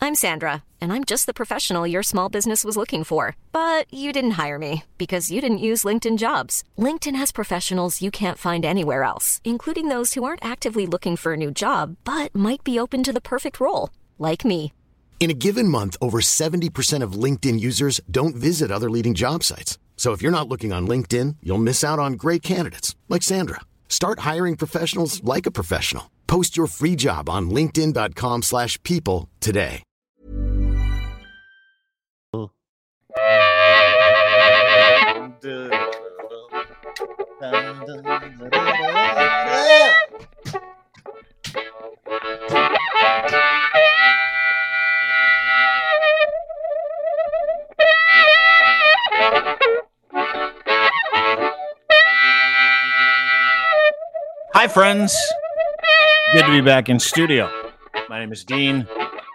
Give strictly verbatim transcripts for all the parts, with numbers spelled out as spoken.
I'm Sandra, and I'm just the professional your small business was looking for. But you didn't hire me because you didn't use LinkedIn Jobs. LinkedIn has professionals you can't find anywhere else, including those who aren't actively looking for a new job, but might be open to the perfect role, like me. In a given month, over seventy percent of LinkedIn users don't visit other leading job sites. So if you're not looking on LinkedIn, you'll miss out on great candidates like Sandra. Start hiring professionals like a professional. Post your free job on linkedin.com slash people today. Hi, friends. Good to be back in studio. My name is Dean.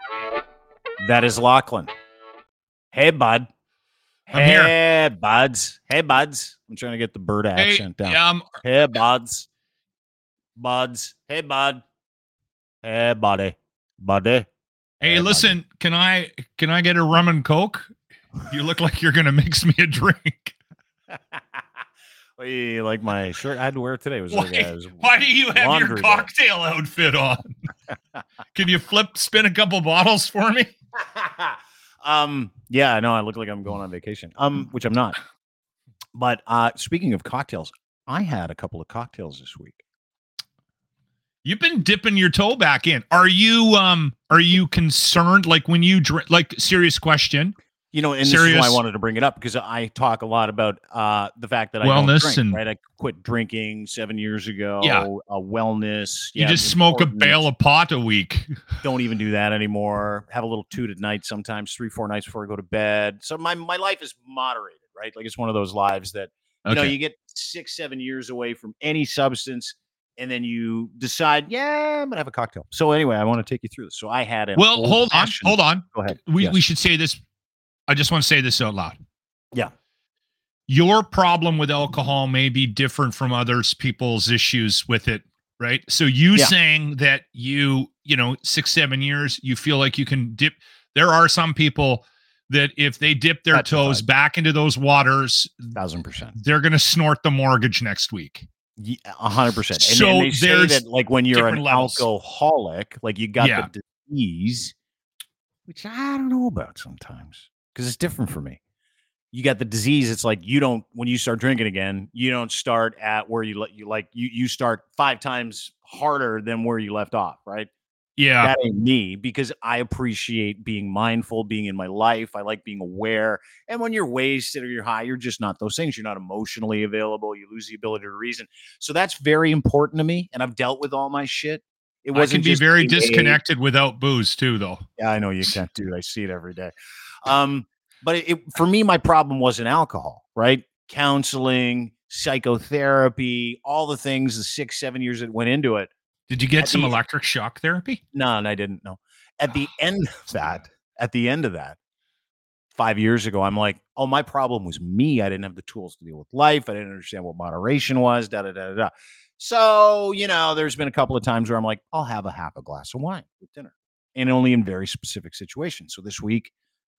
That is Lachlan. Hey, bud. I'm hey, here. buds. Hey, buds. I'm trying to get the bird accent Hey, down. um, Hey, buds. Buds. Hey, bud. Hey, buddy. Buddy. hey, listen, can I can I get a rum and coke? You look like you're gonna mix me a drink. Well, you like my shirt I had to wear today. It was Why, like a, it was why do you have your laundry day. cocktail outfit on? Can you flip spin a couple bottles for me? um, yeah, I know. I look like I'm going on vacation. Um, which I'm not. But uh, speaking of cocktails, I had a couple of cocktails this week. You've been dipping your toe back in. Are you um are you concerned? Like when you drink, like serious question. You know, and Serious. this is why I wanted to bring it up because I talk a lot about uh, the fact that I don't Wellness drink, and- right? I quit drinking seven years ago. Yeah. Uh, wellness. You yeah, just smoke a important. bale of pot a week. Don't even do that anymore. Have a little toot at night sometimes, three, four nights before I go to bed. So my, my life is moderated, right? Like it's one of those lives that, you know, Okay. you get six, seven years away from any substance and then you decide, yeah, I'm going to have a cocktail. So anyway, I want to take you through this. So I had an Well, hold on, old-fashioned- hold on. Go ahead. We Yes. we should say this. I just want to say this out loud. Yeah. Your problem with alcohol may be different from others people's issues with it, right? So you Yeah. saying that you, you know, six, seven years, you feel like you can dip. There are some people that if they dip their Petrified. toes back into those waters, Thousand percent. they're going to snort the mortgage next week. Yeah, a hundred percent. And, So and they say there's that like when you're an different levels. alcoholic, like you got Yeah. the disease, which I don't know about sometimes because it's different for me. You got the disease. It's like you don't when you start drinking again, you don't start at where you let you like you you start five times harder than where you left off, right? Yeah. That ain't me because I appreciate being mindful, being in my life. I like being aware. And when you're wasted or you're high, you're just not those things. You're not emotionally available. You lose the ability to reason. So that's very important to me. And I've dealt with all my shit. It I wasn't can be just very being, "Hey." disconnected without booze too, though. Yeah, I know you can't, dude. I see it every day. Um, but it, it, for me, my problem wasn't alcohol, right? Counseling, psychotherapy, all the things, the six, seven years that went into it. Did you get At some the- electric shock therapy? No, and I didn't know. At the end of that, at the end of that, five years ago, I'm like, oh, my problem was me. I didn't have the tools to deal with life. I didn't understand what moderation was, da da da da da. So, you know, there's been a couple of times where I'm like, I'll have a half a glass of wine with dinner. And only in very specific situations. So this week,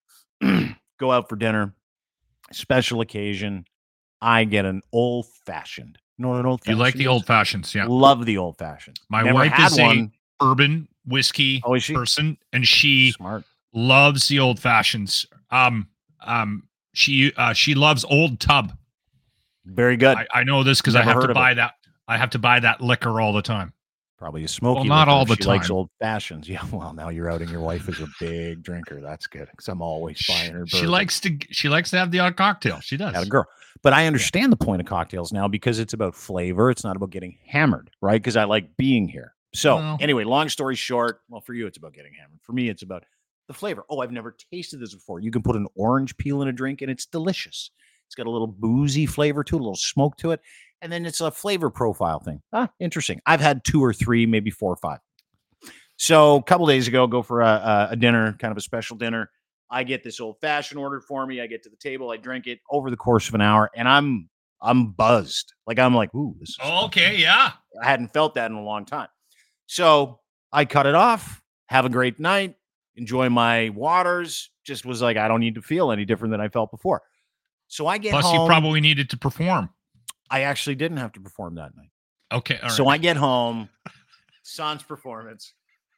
go out for dinner, special occasion. I get an old fashioned. You know what an old You fashioned like the is? old fashions, yeah. Love the old fashioned. My Never wife had is one. a urban whiskey Oh, is she? person, and she Smart. loves the old fashions. Um, um, she uh, she loves Old Tub. Very good. I, I know this because I Never have heard to of buy it. that. I have to buy that liquor all the time. Probably a smoky. Well, not liquor all if the she likes time. old fashions. Yeah. Well, now you're outing your wife as a big drinker. That's good because I'm always She, buying her. she bourbon. likes to she likes to have the odd cocktail. She does. Had a girl. But I understand the point of cocktails now because it's about flavor. It's not about getting hammered, right? Because I like being here. So Well- anyway, long story short, well, for you, it's about getting hammered. For me, it's about the flavor. Oh, I've never tasted this before. You can put an orange peel in a drink and it's delicious. It's got a little boozy flavor to it, a little smoke to it. And then it's a flavor profile thing. Ah, interesting. I've had two or three, maybe four or five. So a couple days ago, go for a, a, a dinner, kind of a special dinner. I get this old fashioned ordered for me. I get to the table, I drink it over the course of an hour, and I'm I'm buzzed. Like I'm like, ooh, this is Okay, yeah. I hadn't felt that in a long time. So I cut it off, have a great night, enjoy my waters. Just was like, I don't need to feel any different than I felt before. So I get Plus, home. you probably needed to perform. I actually didn't have to perform that night. Okay. All so right. I get home, sans performance.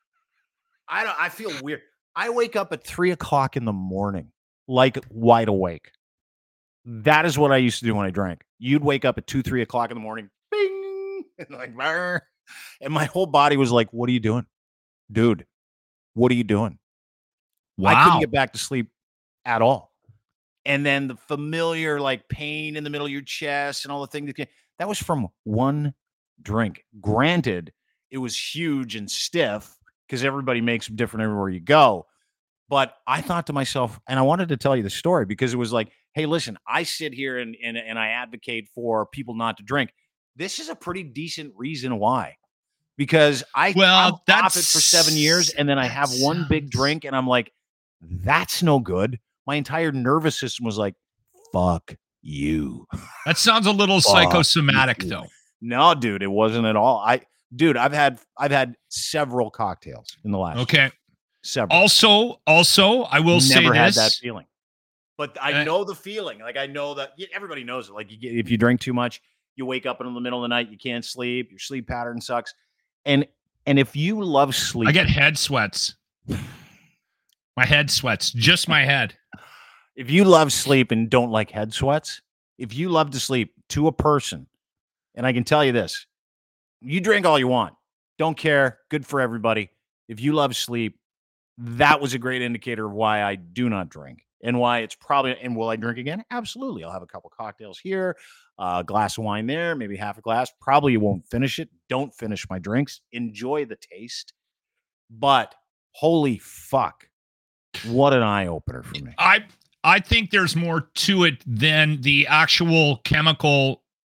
I don't. I feel weird. I wake up at three o'clock in the morning, like wide awake. That is what I used to do when I drank. You'd wake up at two, three o'clock in the morning, bing, and like, Barr. And my whole body was like, "What are you doing, dude? What are you doing?" Wow. I couldn't get back to sleep at all. And then the familiar like pain in the middle of your chest and all the things that, that was from one drink. Granted, it was huge and stiff because everybody makes them different everywhere you go. But I thought to myself, and I wanted to tell you the story because it was like, hey, listen, I sit here and, and, and I advocate for people not to drink. This is a pretty decent reason why. Because I, well, I'm off it for seven years and then I have one sounds... big drink and I'm like, that's no good. My entire nervous system was like, fuck you. That sounds a little fuck psychosomatic you. Though. No, dude, it wasn't at all. I, dude, I've had, I've had several cocktails in the last. Okay. Year. Several. Also, also, I will Never say had this. that feeling. But I uh, know the feeling. Like I know that everybody knows it. Like you get, if you drink too much, you wake up in the middle of the night, you can't sleep. Your sleep pattern sucks. And and if you love sleep, I get head sweats. My head sweats, just my head. If you love sleep and don't like head sweats, if you love to sleep to a person, and I can tell you this, you drink all you want. Don't care. Good for everybody. If you love sleep, that was a great indicator of why I do not drink and why it's probably, and will I drink again? Absolutely. I'll have a couple cocktails here, a glass of wine there, maybe half a glass. Probably won't finish it. Don't finish my drinks. Enjoy the taste. But holy fuck, what an eye opener for me. I I think there's more to it than the actual chemical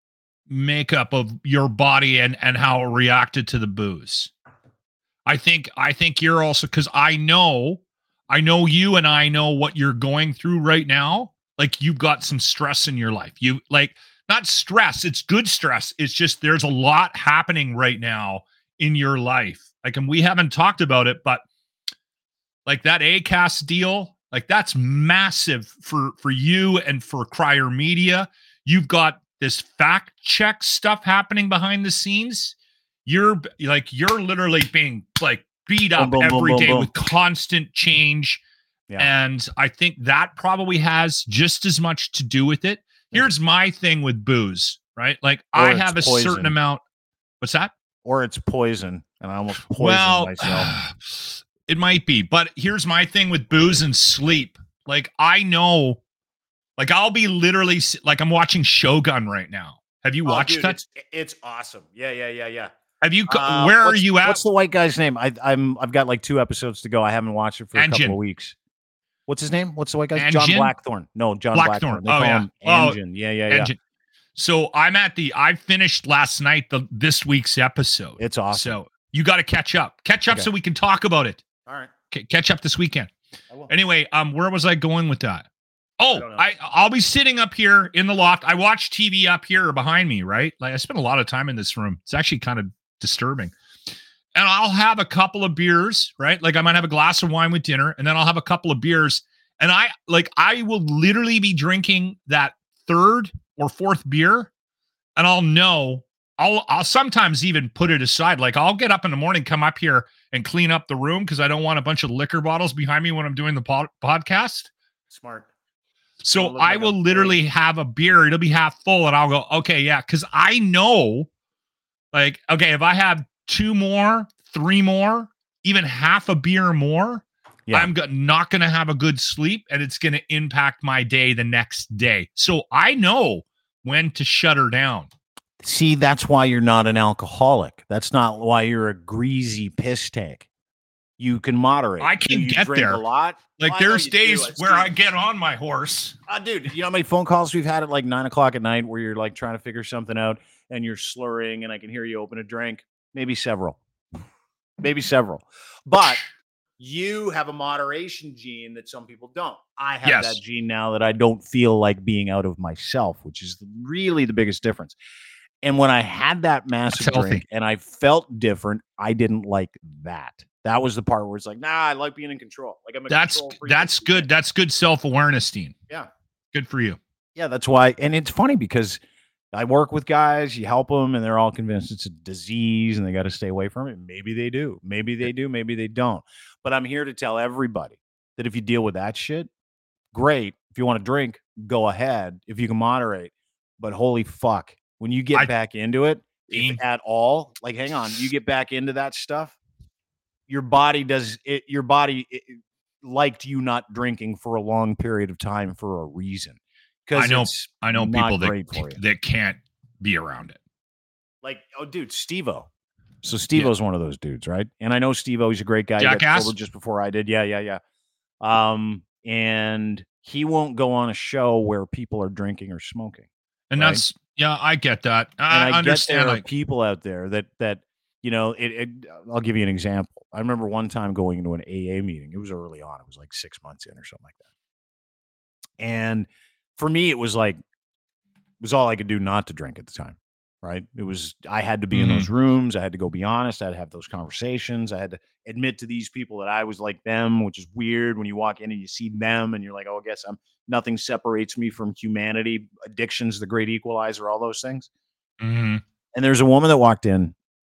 makeup of your body and, and how it reacted to the booze. I think I think you're also, because I know, I know you and I know what you're going through right now. Like you've got some stress in your life. You like not stress, it's good stress. It's just there's a lot happening right now in your life. Like, and we haven't talked about it, but like that A C A S deal, like that's massive for, for you and for Crier Media. You've got this fact check stuff happening behind the scenes. You're like, you're literally being like beat up boom, boom, every boom, day boom, with boom. constant change. Yeah. And I think that probably has just as much to do with it. Here's my thing with booze, right? Like or I have a poison. certain amount. What's that? Or it's poison. And I almost poisoned well, myself. It might be, but here's my thing with booze and sleep. Like I know, like I'll be literally like I'm watching Shogun right now. Have you watched oh, dude, that? It's, it's awesome. Yeah, yeah, yeah, yeah. Have you? Uh, where are you at? What's the white guy's name? I, I'm. I've got like two episodes to go. I haven't watched it for Anjin. a couple of weeks. What's his name? What's the white guy's name? Anjin? John Blackthorne. No, John Blackthorne. Blackthorne. They oh call yeah. him Anjin. Oh, yeah, yeah, yeah. Anjin. So I'm at the. I finished last night the this week's episode. It's awesome. So you got to catch up. Catch up okay. so we can talk about it. All right. C- catch up this weekend. Anyway, um, where was I going with that? Oh, I, I I'll be sitting up here in the loft. I watch T V up here behind me, right? Like I spend a lot of time in this room. It's actually kind of disturbing. And I'll have a couple of beers, right? Like I might have a glass of wine with dinner, and then I'll have a couple of beers. And I like I will literally be drinking that third or fourth beer, and I'll know I'll I'll sometimes even put it aside. Like I'll get up in the morning, come up here and clean up the room because I don't want a bunch of liquor bottles behind me when I'm doing the pod- podcast. Smart. So I will literally have a beer. It'll be half full, and I'll go, okay, yeah, because I know, like, okay, if I have two more, three more, even half a beer more, yeah. I'm go- not going to have a good sleep, and it's going to impact my day the next day. So I know when to shut her down. See, that's why you're not an alcoholic. That's not why you're a greasy piss take. You can moderate. I can you get drink there. A lot. Like well, there's days where I get on my horse. Uh, dude, you know how many phone calls we've had at like nine o'clock at night where you're like trying to figure something out and you're slurring and I can hear you open a drink? Maybe several. Maybe several. But you have a moderation gene that some people don't. I have yes. that gene now that I don't feel like being out of myself, which is really the biggest difference. And when I had that massive drink and I felt different, I didn't like that. That was the part where it's like, nah, I like being in control. Like I'm a that's control freak. that's good. That's good self-awareness, Dean. Yeah. Good for you. Yeah, that's why. And it's funny because I work with guys, you help them, and they're all convinced it's a disease and they got to stay away from it. Maybe they do. Maybe they do. Maybe they don't. But I'm here to tell everybody that if you deal with that shit, great. If you want to drink, go ahead. If you can moderate. But holy fuck, when you get I, back into it, Dean, if at all, like, hang on, you get back into that stuff, your body does it. Your body it, liked you not drinking for a long period of time for a reason. I know, I know people that that can't be around it. Like, oh, dude, Steve-O. So Steve-O's yeah. one of those dudes, right? And I know Steve-O, he's a great guy. Jackass? He got sober just before I did. Yeah, yeah, yeah. Um, and he won't go on a show where people are drinking or smoking. And right? that's, yeah, I get that. I, and I understand. Get there like, are people out there that, that, you know, it, it, I'll give you an example. I remember one time going into an A A meeting. It was early on. It was like six months in or something like that. And for me, it was like, it was all I could do not to drink at the time, right? It was, I had to be mm-hmm. in those rooms. I had to go be honest. I had to have those conversations. I had to admit to these people that I was like them, which is weird when you walk in and you see them and you're like, oh, I guess I'm, nothing separates me from humanity. Addiction's the great equalizer, all those things. Mm-hmm. And there's a woman that walked in.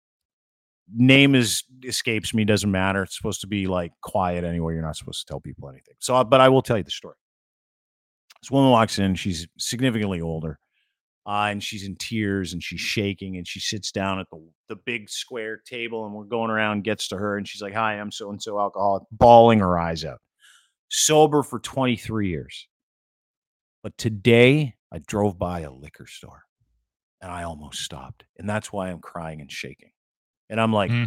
Name is escapes me. Doesn't matter. It's supposed to be like quiet anyway. You're not supposed to tell people anything. So, but I will tell you the story. This woman walks in. She's significantly older, uh, and she's in tears and she's shaking. And she sits down at the the big square table, and we're going around. Gets to her, and she's like, "Hi, I'm so and so alcoholic," bawling her eyes out. Sober for twenty-three years, but today I drove by a liquor store, and I almost stopped, and that's why I'm crying and shaking. And I'm like, mm.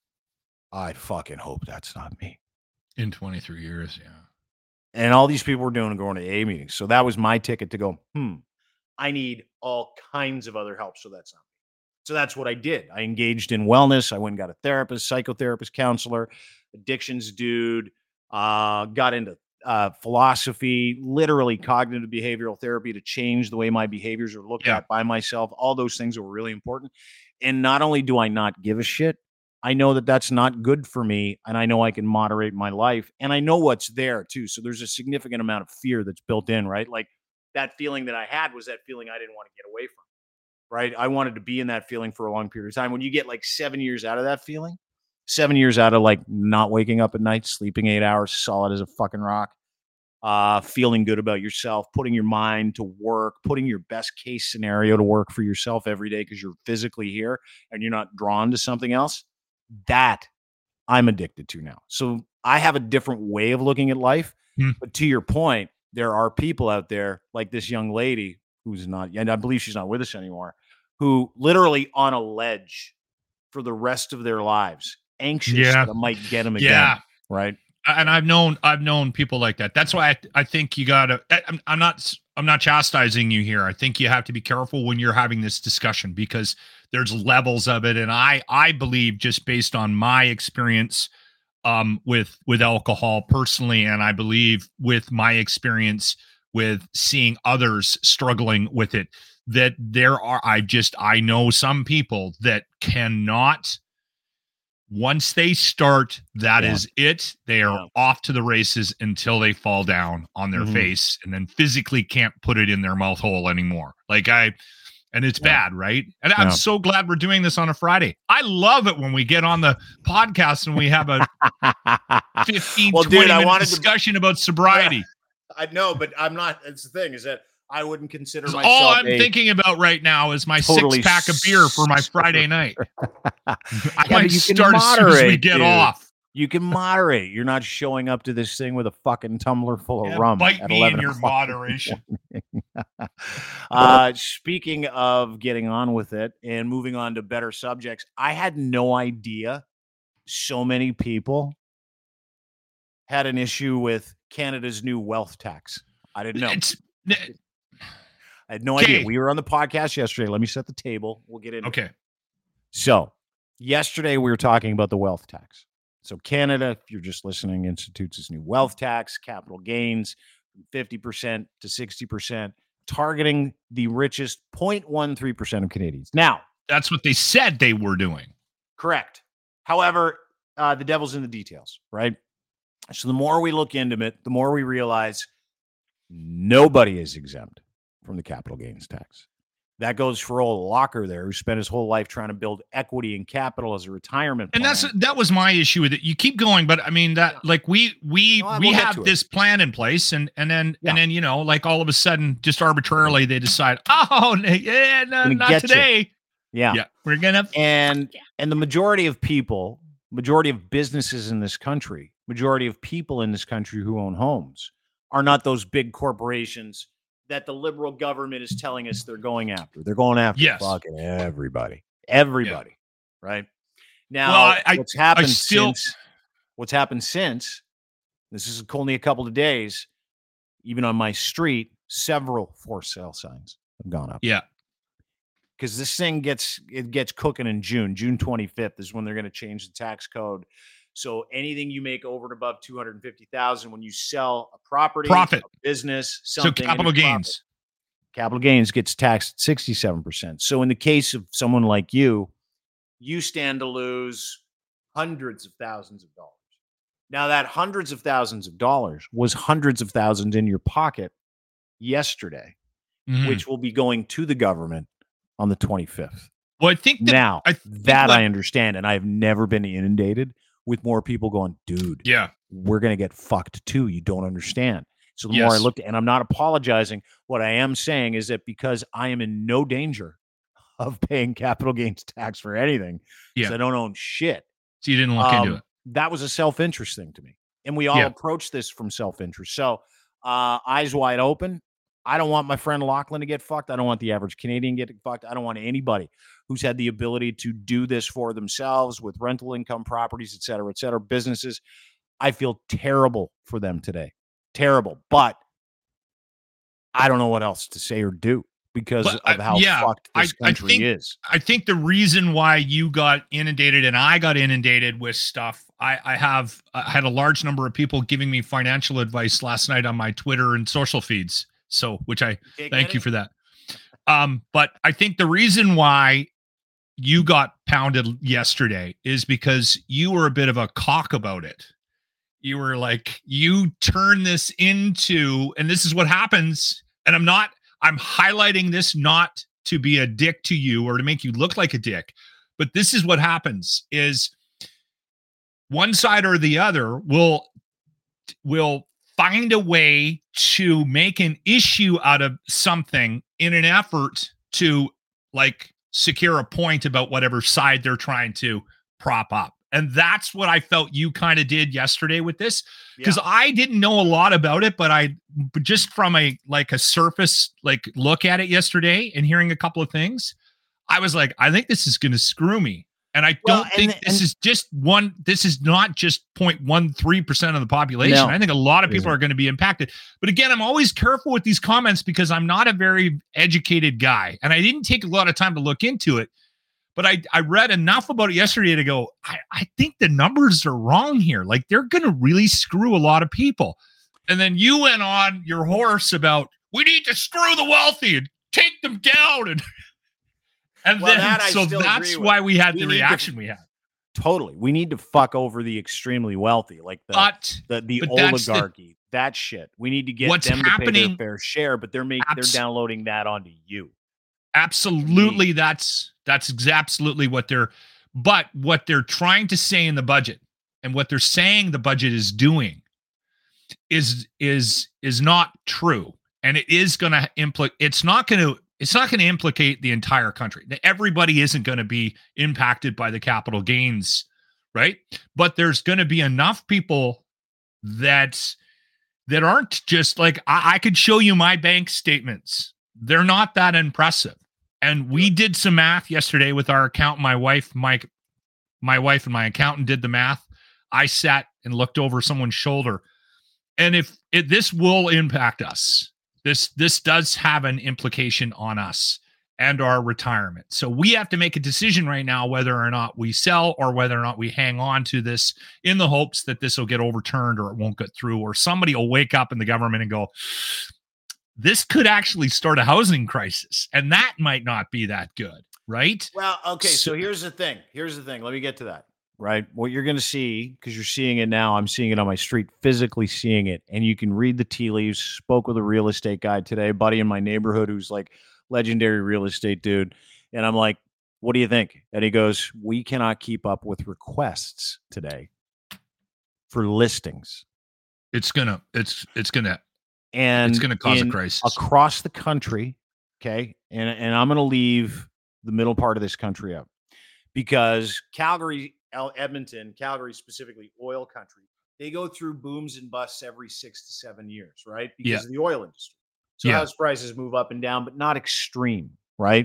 I fucking hope that's not me. In twenty-three years, yeah. And all these people were doing going to A A meetings. So that was my ticket to go, hmm, I need all kinds of other help. So that's not me. So that's what I did. I engaged in wellness. I went and got a therapist, psychotherapist, counselor, addictions dude, uh, got into uh, philosophy, literally cognitive behavioral therapy to change the way my behaviors are looked yeah. at by myself. All those things were really important. And not only do I not give a shit, I know that that's not good for me, and I know I can moderate my life, and I know what's there too. So there's a significant amount of fear that's built in, right? Like that feeling that I had was that feeling I didn't want to get away from, right? I wanted to be in that feeling for a long period of time. When you get like seven years out of that feeling, seven years out of like not waking up at night, sleeping eight hours, solid as a fucking rock, uh, feeling good about yourself, putting your mind to work, putting your best case scenario to work for yourself every day because you're physically here and you're not drawn to something else. That I'm addicted to now. So I have a different way of looking at life. Mm. But to your point, there are people out there like this young lady who's not, and I believe she's not with us anymore, who literally on a ledge for the rest of their lives, anxious yeah. that it might get them again. Yeah. Right. And I've known, I've known people like that. That's why I, I think you gotta, I'm, I'm not, I'm not chastising you here. I think you have to be careful when you're having this discussion because there's levels of it. And I, I believe just based on my experience um, with, with alcohol personally, and I believe with my experience with seeing others struggling with it, that there are, I just, I know some people that cannot, once they start, that yeah. is it. They are yeah. off to the races until they fall down on their mm-hmm. face and then physically can't put it in their mouth hole anymore. Like I, and it's yeah. bad, right? And I'm yeah. so glad we're doing this on a Friday. I love it when we get on the podcast and we have a fifteen, well, twenty dude, minute discussion to, about sobriety. I know, but I'm not, it's the thing is that I wouldn't consider myself. All I'm a, thinking about right now is my totally six pack of beer for my Friday night. I yeah, might start as soon as we get dude. off. You can moderate. You're not showing up to this thing with a fucking tumbler full of yeah, rum. Bite at me in your moderation. uh, speaking of getting on with it and moving on to better subjects, I had no idea so many people had an issue with Canada's new wealth tax. I didn't know. It's, I had no okay. idea. We were on the podcast yesterday. Let me set the table. We'll get into okay. it. Okay. So yesterday we were talking about the wealth tax. So Canada, if you're just listening, institutes its new wealth tax, capital gains from fifty percent to sixty percent, targeting the richest zero point one three percent of Canadians. Now, that's what they said they were doing. Correct. However, uh, the devil's in the details, right? So the more we look into it, the more we realize nobody is exempt from the capital gains tax. That goes for old Locker there, who spent his whole life trying to build equity and capital as a retirement plan. And that's that was my issue with it. You keep going, but I mean that yeah. like we we no, we we'll have this plan in place, and and then yeah. and then you know, like all of a sudden, just arbitrarily, they decide, oh yeah, no, not today. You. Yeah, yeah, we're gonna and yeah. and the majority of people, majority of businesses in this country, majority of people in this country who own homes are not those big corporations that the liberal government is telling us they're going after. They're going after yes. fucking everybody. Everybody. Yeah. Right? Now, well, I, what's happened I still, since what's happened since, this is only a couple of days, even on my street, several for sale signs have gone up. Yeah. Because this thing gets it gets cooking in June. June twenty-fifth is when they're going to change the tax code. So anything you make over and above two hundred fifty thousand when you sell a property, profit, a business, something, so capital gains, profit, capital gains gets taxed sixty-seven percent. So in the case of someone like you, you stand to lose hundreds of thousands of dollars. Now that hundreds of thousands of dollars was hundreds of thousands in your pocket yesterday, mm-hmm. which will be going to the government on the twenty-fifth. Well, I think that, now I think that what, I understand, and I've never been inundated with more people going, dude, yeah, we're going to get fucked too. You don't understand. So the yes. more I looked, and I'm not apologizing, what I am saying is that because I am in no danger of paying capital gains tax for anything, because yeah. I don't own shit. So you didn't look um, into it. That was a self-interest thing to me. And we all yeah. approach this from self-interest. So uh, eyes wide open. I don't want my friend Lachlan to get fucked. I don't want the average Canadian getting fucked. I don't want anybody who's had the ability to do this for themselves with rental income properties, et cetera, et cetera, businesses. I feel terrible for them today. Terrible. But I don't know what else to say or do because but, of how uh, yeah, fucked this I, country I think, is. I think the reason why you got inundated and I got inundated with stuff, I, I have I had a large number of people giving me financial advice last night on my Twitter and social feeds. So, which I Can't thank you for that. Um, but I think the reason why you got pounded yesterday is because you were a bit of a cock about it. You were like, you turn this into, and this is what happens. And I'm not, I'm highlighting this not to be a dick to you or to make you look like a dick, but this is what happens is one side or the other will, will find a way to make an issue out of something in an effort to like secure a point about whatever side they're trying to prop up. And that's what I felt you kind of did yesterday with this, because yeah. I didn't know a lot about it, but I but just from a like a surface like look at it yesterday and hearing a couple of things, I was like, I think this is going to screw me. And I well, don't think and, this and, is just one. This is not just zero point one three percent of the population. No, I think a lot of people are going to be impacted. But again, I'm always careful with these comments because I'm not a very educated guy. And I didn't take a lot of time to look into it. But I, I read enough about it yesterday to go, I, I think the numbers are wrong here. Like they're going to really screw a lot of people. And then you went on your horse about, we need to screw the wealthy and take them down. And And well, then, that so that's why we had we the reaction to, we had. Totally. We need to fuck over the extremely wealthy, like the but, the, the but oligarchy, the, that shit. We need to get what's them to pay their happening, fair share, but they're making abs- they're downloading that onto you. Absolutely. That's that's absolutely what they're but what they're trying to say in the budget and what they're saying the budget is doing is is is not true. And it is going to implicate it's not going to It's not going to implicate the entire country. Everybody isn't going to be impacted by the capital gains, right? But there's going to be enough people that that aren't just like, I, I could show you my bank statements. They're not that impressive. And we did some math yesterday with our accountant, my wife, Mike, my wife and my accountant did the math. I sat and looked over someone's shoulder. And if it, this will impact us, This this does have an implication on us and our retirement. So we have to make a decision right now whether or not we sell or whether or not we hang on to this in the hopes that this will get overturned or it won't get through, or somebody will wake up in the government and go, this could actually start a housing crisis. And that might not be that good, right? Well, okay, so, so here's the thing. Here's the thing. Let me get to that. right? What you're going to see, because you're seeing it now, I'm seeing it on my street, physically seeing it, and you can read the tea leaves. Spoke with a real estate guy today, a buddy in my neighborhood who's like legendary real estate dude. And I'm like, what do you think? And he goes, we cannot keep up with requests today for listings. It's gonna, it's, it's gonna, and it's gonna cause in, a crisis across the country. Okay. And, and I'm going to leave the middle part of this country out because Calgary, Edmonton, Calgary, specifically oil country, they go through booms and busts every six to seven years, right? Because yeah. of the oil industry. So yeah. house prices move up and down, but not extreme, right?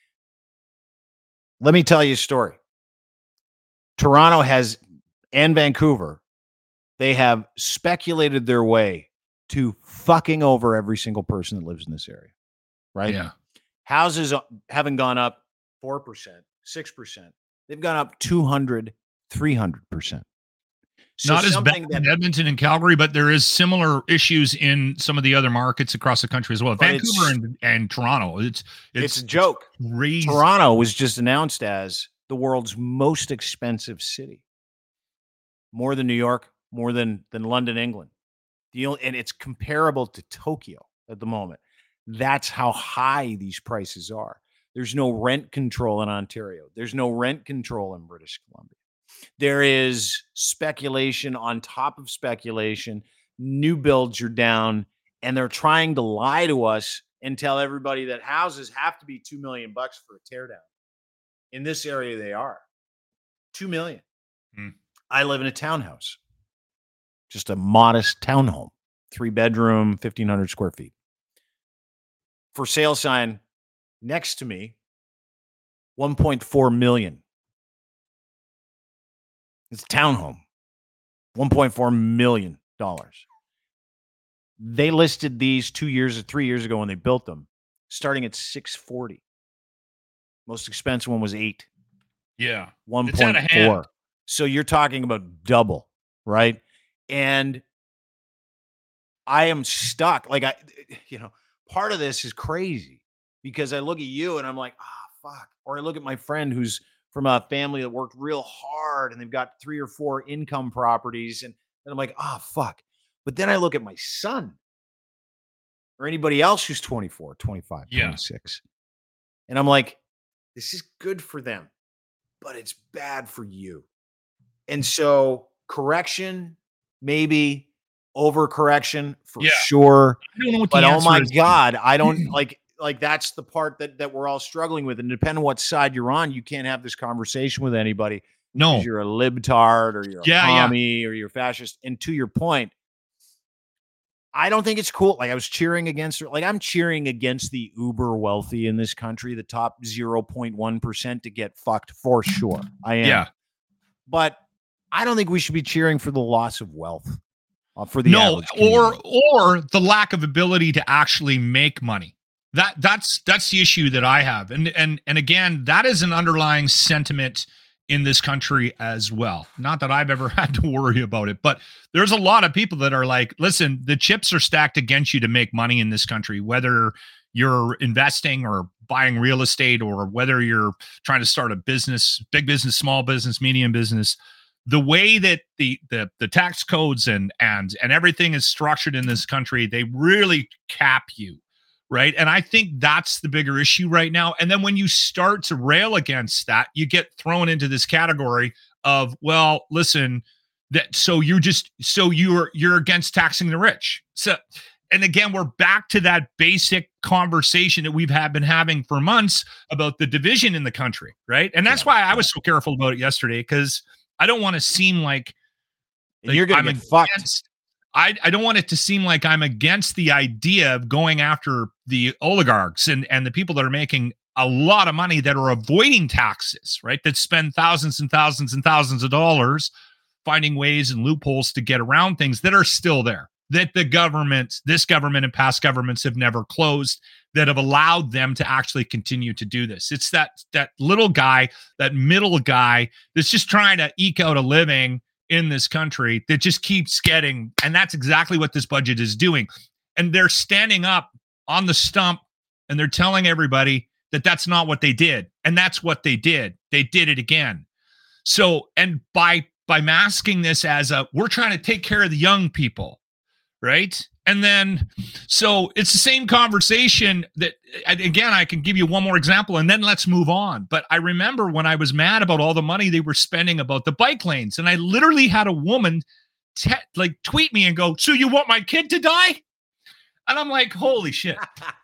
Let me tell you a story. Toronto has, and Vancouver, they have speculated their way to fucking over every single person that lives in this area, right? Yeah. Houses haven't gone up four percent, six percent. They've gone up two hundred, three hundred percent. So Not as bad that, in Edmonton and Calgary, but there is similar issues in some of the other markets across the country as well. Vancouver and, and Toronto. It's, it's, it's a joke. It's crazy. Toronto was just announced as the world's most expensive city. More than New York, more than, than London, England. The only, and it's comparable to Tokyo at the moment. That's how high these prices are. There's no rent control in Ontario. There's no rent control in British Columbia. There is speculation on top of speculation. New builds are down, and they're trying to lie to us and tell everybody that houses have to be two million bucks for a teardown. In this area, they are two million. Hmm. I live in a townhouse, just a modest townhome, three bedroom, fifteen hundred square feet. For sale sign next to me, one point four million. It's a townhome, one point four million dollars. They listed these two years or three years ago when they built them, starting at six forty. Most expensive one was eight. Yeah. one point four. So you're talking about double, right? And I am stuck. Like, I, you know, part of this is crazy because I look at you and I'm like, ah, oh, fuck. Or I look at my friend who's from a family that worked real hard and they've got three or four income properties. And, and I'm like, ah, oh, fuck. But then I look at my son or anybody else who's twenty-four, twenty-five, yeah. twenty-six. And I'm like, this is good for them, but it's bad for you. And so correction, maybe overcorrection for yeah. sure. I don't know what but oh my is. God, I don't like, like that's the part that, that we're all struggling with. And depending on what side you're on, you can't have this conversation with anybody. No, you're a libtard or you're a yeah, commie yeah. or you're fascist. And to your point, I don't think it's cool. Like I was cheering against, like I'm cheering against the uber wealthy in this country, the top zero point one percent to get fucked for sure. I am. Yeah. But I don't think we should be cheering for the loss of wealth. Uh, for the no, or or the lack of ability to actually make money. That that's that's the issue that I have, and and and again, that is an underlying sentiment in this country as well. Not that I've ever had to worry about it, but there's a lot of people that are like, listen, the chips are stacked against you to make money in this country, whether you're investing or buying real estate, or whether you're trying to start a business, big business, small business, medium business. The way that the, the the tax codes and and and everything is structured in this country, they really cap you, right? And I think that's the bigger issue right now. And then when you start to rail against that, you get thrown into this category of, well, listen, that so you're just so you're you're against taxing the rich. So, and again, we're back to that basic conversation that we've had been having for months about the division in the country, right? And that's yeah, why I was so careful about it yesterday, because I don't want to seem like, like you're going to get fucked. I, I don't want it to seem like I'm against the idea of going after the oligarchs and, and the people that are making a lot of money that are avoiding taxes, right? That spend thousands and thousands and thousands of dollars finding ways and loopholes to get around things that are still there, that the government, this government and past governments have never closed, that have allowed them to actually continue to do this. It's that that little guy, that middle guy that's just trying to eke out a living in this country that just keeps getting, and that's exactly what this budget is doing. And they're standing up on the stump and they're telling everybody that that's not what they did. And that's what they did. They did it again. So, and by by masking this as a, we're trying to take care of the young people, right? And then, so it's the same conversation that, again, I can give you one more example and then let's move on. But I remember when I was mad about all the money they were spending about the bike lanes, and I literally had a woman te- like tweet me and go, so you want my kid to die? And I'm like, holy shit.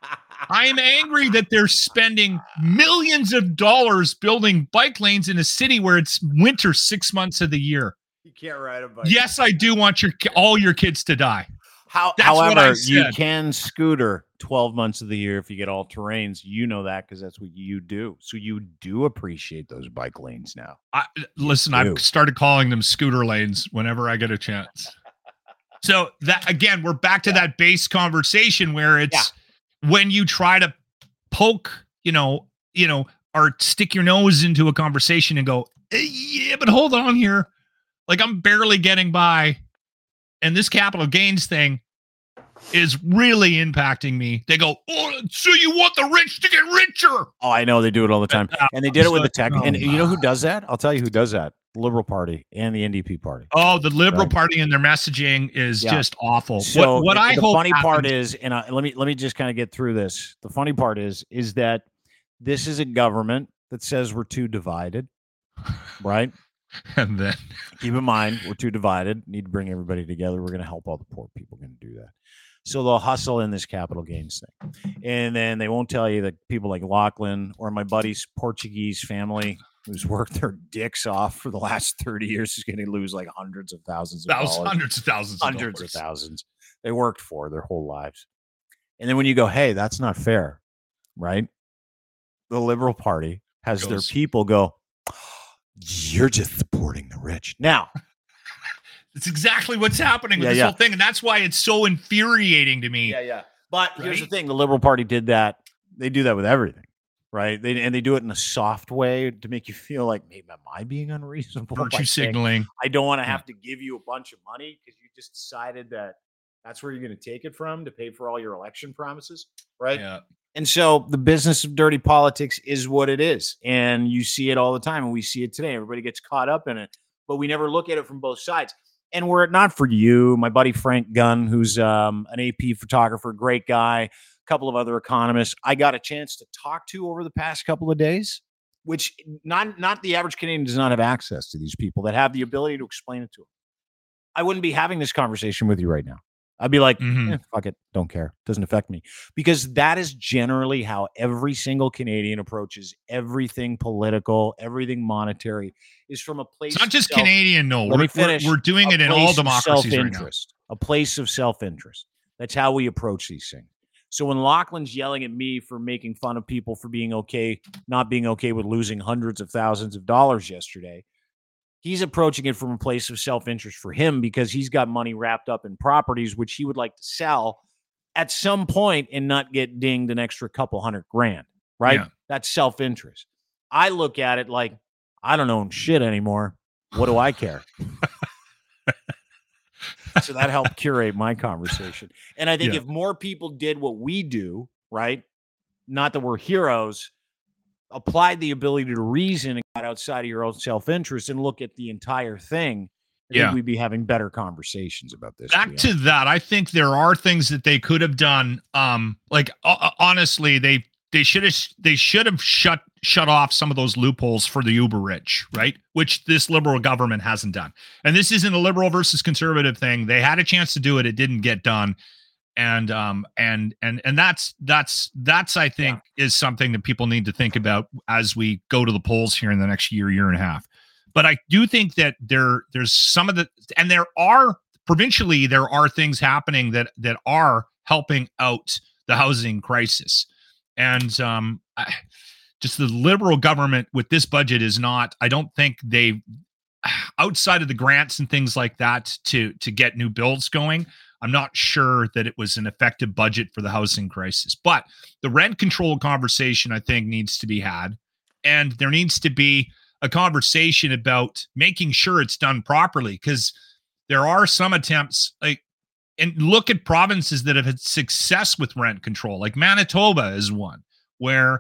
I am angry that they're spending millions of dollars building bike lanes in a city where it's winter six months of the year. You can't ride a bike. Yes, I do want your all your kids to die. How, That's what I however, said. you can scooter twelve months of the year if you get all terrains. You know that because that's what you do. So you do appreciate those bike lanes now. I, listen, You do. I've started calling them scooter lanes whenever I get a chance. So that, again, we're back to Yeah. that base conversation where it's when you try to poke, you know, you know, or stick your nose into a conversation and go, eh, yeah, but hold on here. Like, I'm barely getting by. And this capital gains thing is really impacting me. They go, oh, so you want the rich to get richer? Oh, I know they do it all the time. And they did it with the tech. No. And you know who does that? I'll tell you who does that. The Liberal Party and the N D P Party. Oh, the Liberal Right. Party and their messaging is Yeah. just awful. So what what the, I the hope funny part happens- is, and I, let me let me just kind of get through this. The funny part is, is that this is a government that says we're too divided, right? and then Keep in mind, we're too divided. Need to bring everybody together. We're going to help all the poor people. Going to do that. So they'll hustle in this capital gains thing, and then they won't tell you that people like Lachlan or my buddy's Portuguese family, who's worked their dicks off for the last thirty years, is going to lose like hundreds of thousands of thousands, dollars. hundreds of thousands, hundreds of, of dollars. thousands they worked for their whole lives. And then when you go, hey, that's not fair, right? The Liberal Party has Goes- their people go, you're just supporting the rich. Now, It's exactly what's happening with Yeah, this yeah. whole thing, and that's why it's so infuriating to me. yeah. But here's the Right? thing. The Liberal Party did that. They do that with everything, right? They And they do it in a soft way to make you feel like, maybe am I being unreasonable? by Virtue saying, signaling. I don't want to Yeah. have to give you a bunch of money because you just decided that that's where you're going to take it from to pay for all your election promises, right? Yeah. And so the business of dirty politics is what it is. And you see it all the time. And we see it today. Everybody gets caught up in it, but we never look at it from both sides. And were it not for you, my buddy Frank Gunn, who's um, an A P photographer, great guy, a couple of other economists, I got a chance to talk to over the past couple of days, which not, not the average Canadian does not have access to these people that have the ability to explain it to them. I wouldn't be having this conversation with you right now. I'd be like, Mhm. eh, fuck it, don't care. Doesn't affect me. Because that is generally how every single Canadian approaches everything political, everything monetary, is from a place It's not of just self- Canadian, no. Let We're, me finish. we're, we're doing a it in place all of democracies right now. self-interest, a place of self-interest. That's how we approach these things. So when Lachlan's yelling at me for making fun of people for being okay, not being okay with losing hundreds of thousands of dollars yesterday, he's approaching it from a place of self-interest for him because he's got money wrapped up in properties which he would like to sell at some point and not get dinged an extra couple hundred grand, right? Yeah. That's self-interest. I look at it like, I don't own shit anymore. What do I care? So that helped curate my conversation. And I think Yeah. if more people did what we do, right? Not that we're heroes, applied the ability to reason and got outside of your own self-interest and look at the entire thing, I Yeah. think we'd be having better conversations about this. Back to that, I think there are things that they could have done. Um, like uh, honestly, they they should have they should have shut shut off some of those loopholes for the uber rich, right? Which this Liberal government hasn't done. And this isn't a Liberal versus conservative thing. They had a chance to do it, it didn't get done. And um and and and that's that's that's I think is something that people need to think about as we go to the polls here in the next year, year and a half. But I do think that there there's some of the and there are provincially there are things happening that that are helping out the housing crisis. And um I, just the Liberal government with this budget is not, I don't think they outside of the grants and things like that to to get new builds going. I'm not sure that it was an effective budget for the housing crisis, but the rent control conversation I think needs to be had. And there needs to be a conversation about making sure it's done properly, because there are some attempts like, and look at provinces that have had success with rent control, like Manitoba is one where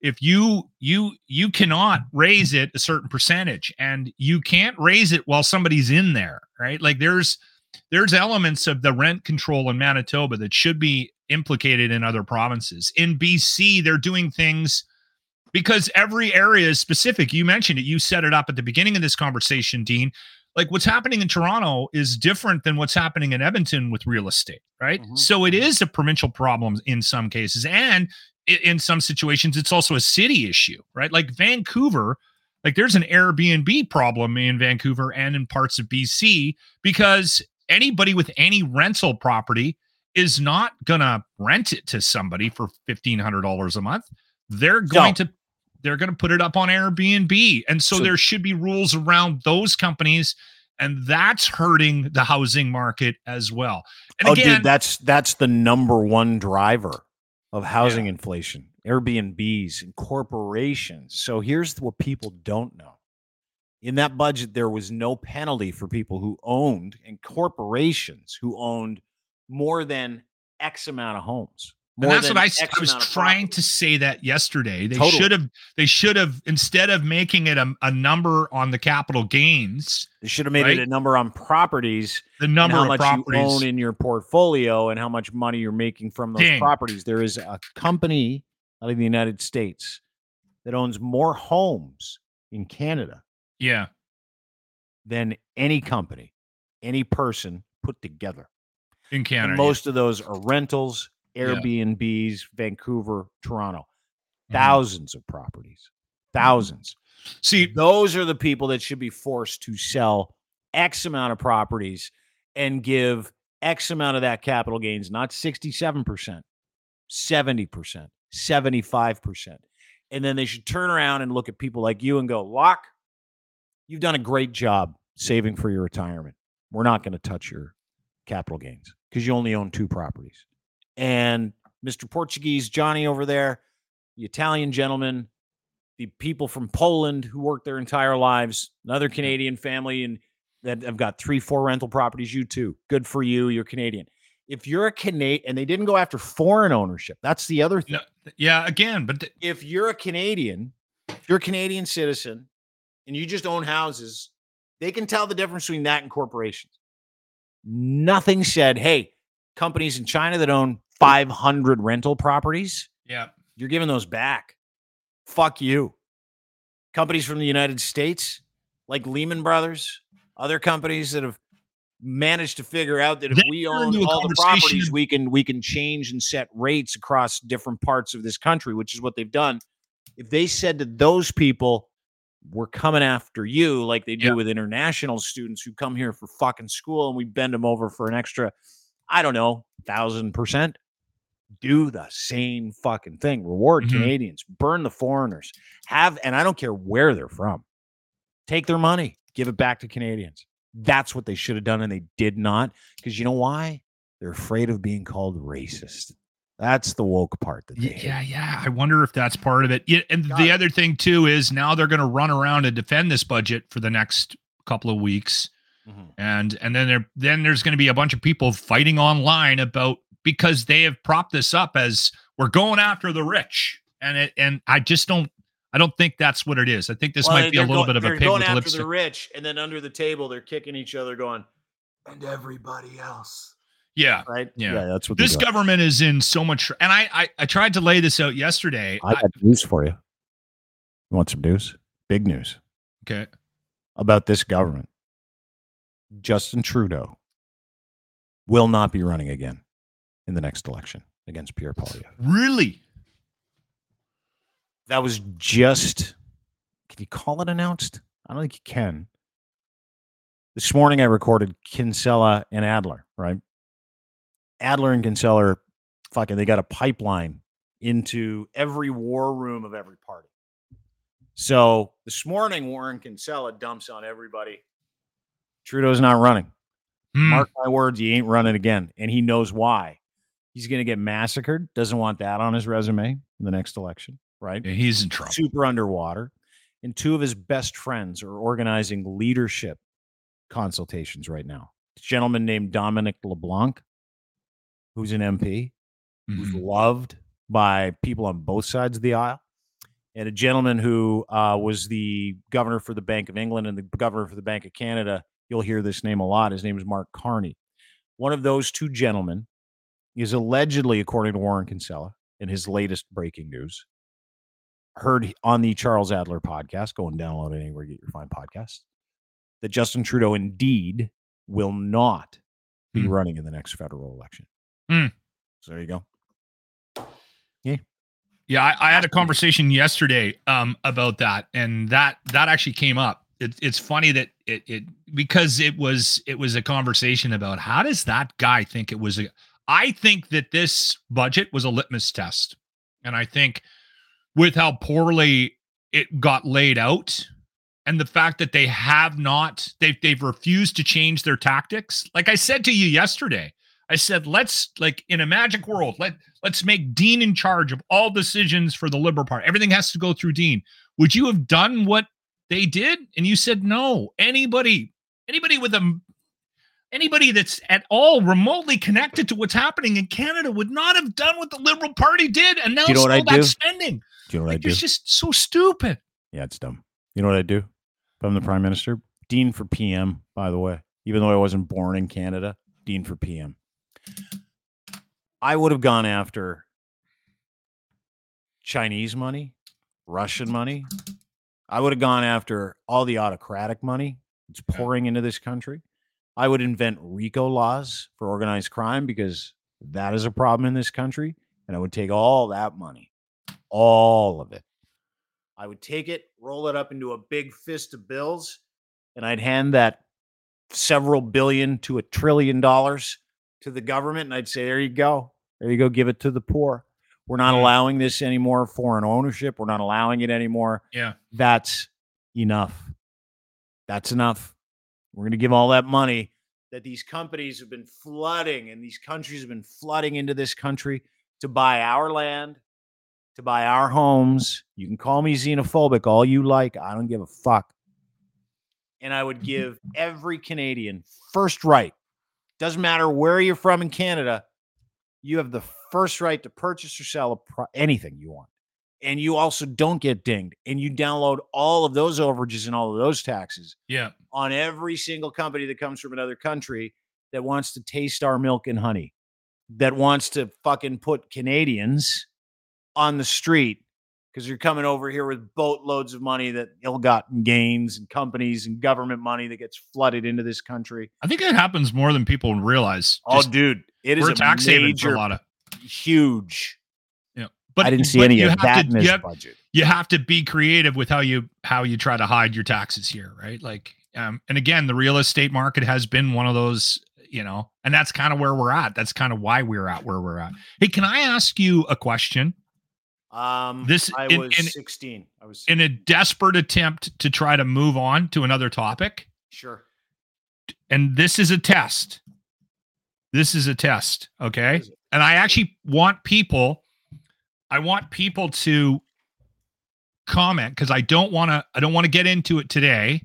if you you you cannot raise it a certain percentage, and you can't raise it while somebody's in there, right? Like there's there's elements of the rent control in Manitoba that should be implicated in other provinces. In B C, they're doing things because every area is specific. You mentioned it. You set it up at the beginning of this conversation, Dean. Like what's happening in Toronto is different than what's happening in Edmonton with real estate, right? Mm-hmm. So it is a provincial problem in some cases. And in some situations, it's also a city issue, right? Like Vancouver, like there's an Airbnb problem in Vancouver and in parts of B C because anybody with any rental property is not going to rent it to somebody for fifteen hundred dollars a month. They're going no. to They're going to put it up on Airbnb. And so, so there should be rules around those companies, and that's hurting the housing market as well. And oh, again, dude, that's that's the number one driver of housing yeah. inflation, Airbnbs and corporations. So here's what people don't know. In that budget, there was no penalty for people who owned and corporations who owned more than X amount of homes. And that's what I, I was trying to say that yesterday. They totally. should have, they should have, instead of making it a, a number on the capital gains, they should have made right? it a number on properties. The number how of much properties you own in your portfolio and how much money you're making from those Dang. properties. There is a company out of the United States that owns more homes in Canada. Yeah. Than any company, any person put together in Canada. And most yeah. of those are rentals. Airbnbs, yeah. Vancouver, Toronto, thousands mm. of properties, thousands. See, those are the people that should be forced to sell X amount of properties and give X amount of that capital gains, not sixty-seven percent, seventy percent, seventy-five percent. And then they should turn around and look at people like you and go, Locke, you've done a great job saving for your retirement. We're not going to touch your capital gains because you only own two properties. And Mister Portuguese Johnny over there, the Italian gentleman, the people from Poland who worked their entire lives, another Canadian family and that have got three, four rental properties, you too. Good for you. You're Canadian. If you're a Canadian, and they didn't go after foreign ownership. That's the other thing. No, yeah, again, but th- if you're a Canadian, if you're a Canadian citizen and you just own houses, they can tell the difference between that and corporations. Nothing said, hey, companies in China that own five hundred rental properties, yeah, you're giving those back. Fuck you. Companies from the United States, like Lehman Brothers, other companies that have managed to figure out that if then we own all the properties, we can we can change and set rates across different parts of this country, which is what they've done. If they said to those people, we're coming after you, like they do yeah. with international students who come here for fucking school, and we bend them over for an extra, I don't know, thousand percent. Do the same fucking thing. Reward mm-hmm. Canadians, burn the foreigners. Have, and I don't care where they're from. Take their money, give it back to Canadians. That's what they should have done, and they did not. Because you know why? They're afraid of being called racist. That's the woke part. That they yeah, hate. yeah. I wonder if that's part of it. Yeah, and God. The other thing too is now they're going to run around and defend this budget for the next couple of weeks. Mm-hmm. And and then there then there's going to be a bunch of people fighting online about because they have propped this up as we're going after the rich, and it and I just don't I don't think that's what it is. I think this well, might be a little going, bit of a they're pig going with after lipstick. The rich, and then under the table they're kicking each other, going, and everybody else. Yeah, right. Yeah, yeah that's what this government is in so much. And I, I I tried to lay this out yesterday. I got I, news for you. You want some news? Big news. Okay. About this government. Justin Trudeau will not be running again in the next election against Pierre Poilievre. Really? That was just, can you call it announced? I don't think you can. This morning I recorded Kinsella and Adler, right? Adler and Kinsella, fucking, they got a pipeline into every war room of every party. So this morning, Warren Kinsella dumps on everybody. Trudeau's not running. Mm. Mark my words, he ain't running again. And he knows why. He's going to get massacred. Doesn't want that on his resume in the next election, right? Yeah, he's in trouble. Super underwater. And two of his best friends are organizing leadership consultations right now. A gentleman named Dominic LeBlanc, who's an M P, mm-hmm. who's loved by people on both sides of the aisle. and a gentleman who uh, was the governor for the Bank of England and the governor for the Bank of Canada. You'll hear this name a lot. His name is Mark Carney. One of those two gentlemen is allegedly, according to Warren Kinsella, in his latest breaking news, heard on the Charles Adler podcast, go and download it anywhere you get your fine podcasts, that Justin Trudeau indeed will not be mm. running in the next federal election. Mm. So there you go. Yeah. Yeah, I, I had a conversation yesterday um, about that, and that that actually came up. It, it's funny that it it because it was it was a conversation about how does that guy think it was a. I think that this budget was a litmus test, and I think with how poorly it got laid out, and the fact that they have not they've they've refused to change their tactics. Like I said to you yesterday, I said, let's, like, in a magic world, let, let's make Dean in charge of all decisions for the Liberal Party. Everything has to go through Dean. Would you have done what they did? And you said, no. Anybody, anybody with a, anybody that's at all remotely connected to what's happening in Canada would not have done what the Liberal Party did. And now you know all that do? Do spending. you know what like, I do? It's just so stupid. Yeah, it's dumb. You know what I'd do? If I'm the Prime Minister, Dean for P M, by the way. Even though I wasn't born in Canada, Dean for P M. I would have gone after Chinese money, Russian money. I would have gone after all the autocratic money that's pouring into this country. I would invent RICO laws for organized crime because that is a problem in this country. And I would take all that money, all of it. I would take it, roll it up into a big fist of bills, and I'd hand that several billion to a trillion dollars to the government, and I'd say, there you go. There you go. Give it to the poor. We're not allowing this anymore. Foreign ownership. We're not allowing it anymore. Yeah. That's enough. That's enough. We're going to give all that money that these companies have been flooding and these countries have been flooding into this country to buy our land, to buy our homes. You can call me xenophobic all you like. I don't give a fuck. And I would give every Canadian first right. Doesn't matter where you're from in Canada. You have the first right to purchase or sell a pro- anything you want. And you also don't get dinged. And you download all of those overages and all of those taxes yeah. on every single company that comes from another country that wants to taste our milk and honey, that wants to fucking put Canadians on the street because you're coming over here with boatloads of money that ill-gotten gains and companies and government money that gets flooded into this country. I think that happens more than people realize. Oh, dude, it is we're a tax haven for major, a lot of huge. Yeah, but I didn't see but any you of have that to, in this you have, budget. You have to be creative with how you how you try to hide your taxes here, right? Like, um, and again, the real estate market has been one of those, you know, and that's kind of where we're at. That's kind of why we're at where we're at. Hey, can I ask you a question? Um, this I in, was in, sixteen. I was in a desperate attempt to try to move on to another topic. Sure. And this is a test. This is a test. Okay. And I actually want people, I want people to comment because I don't want to, I don't want to get into it today.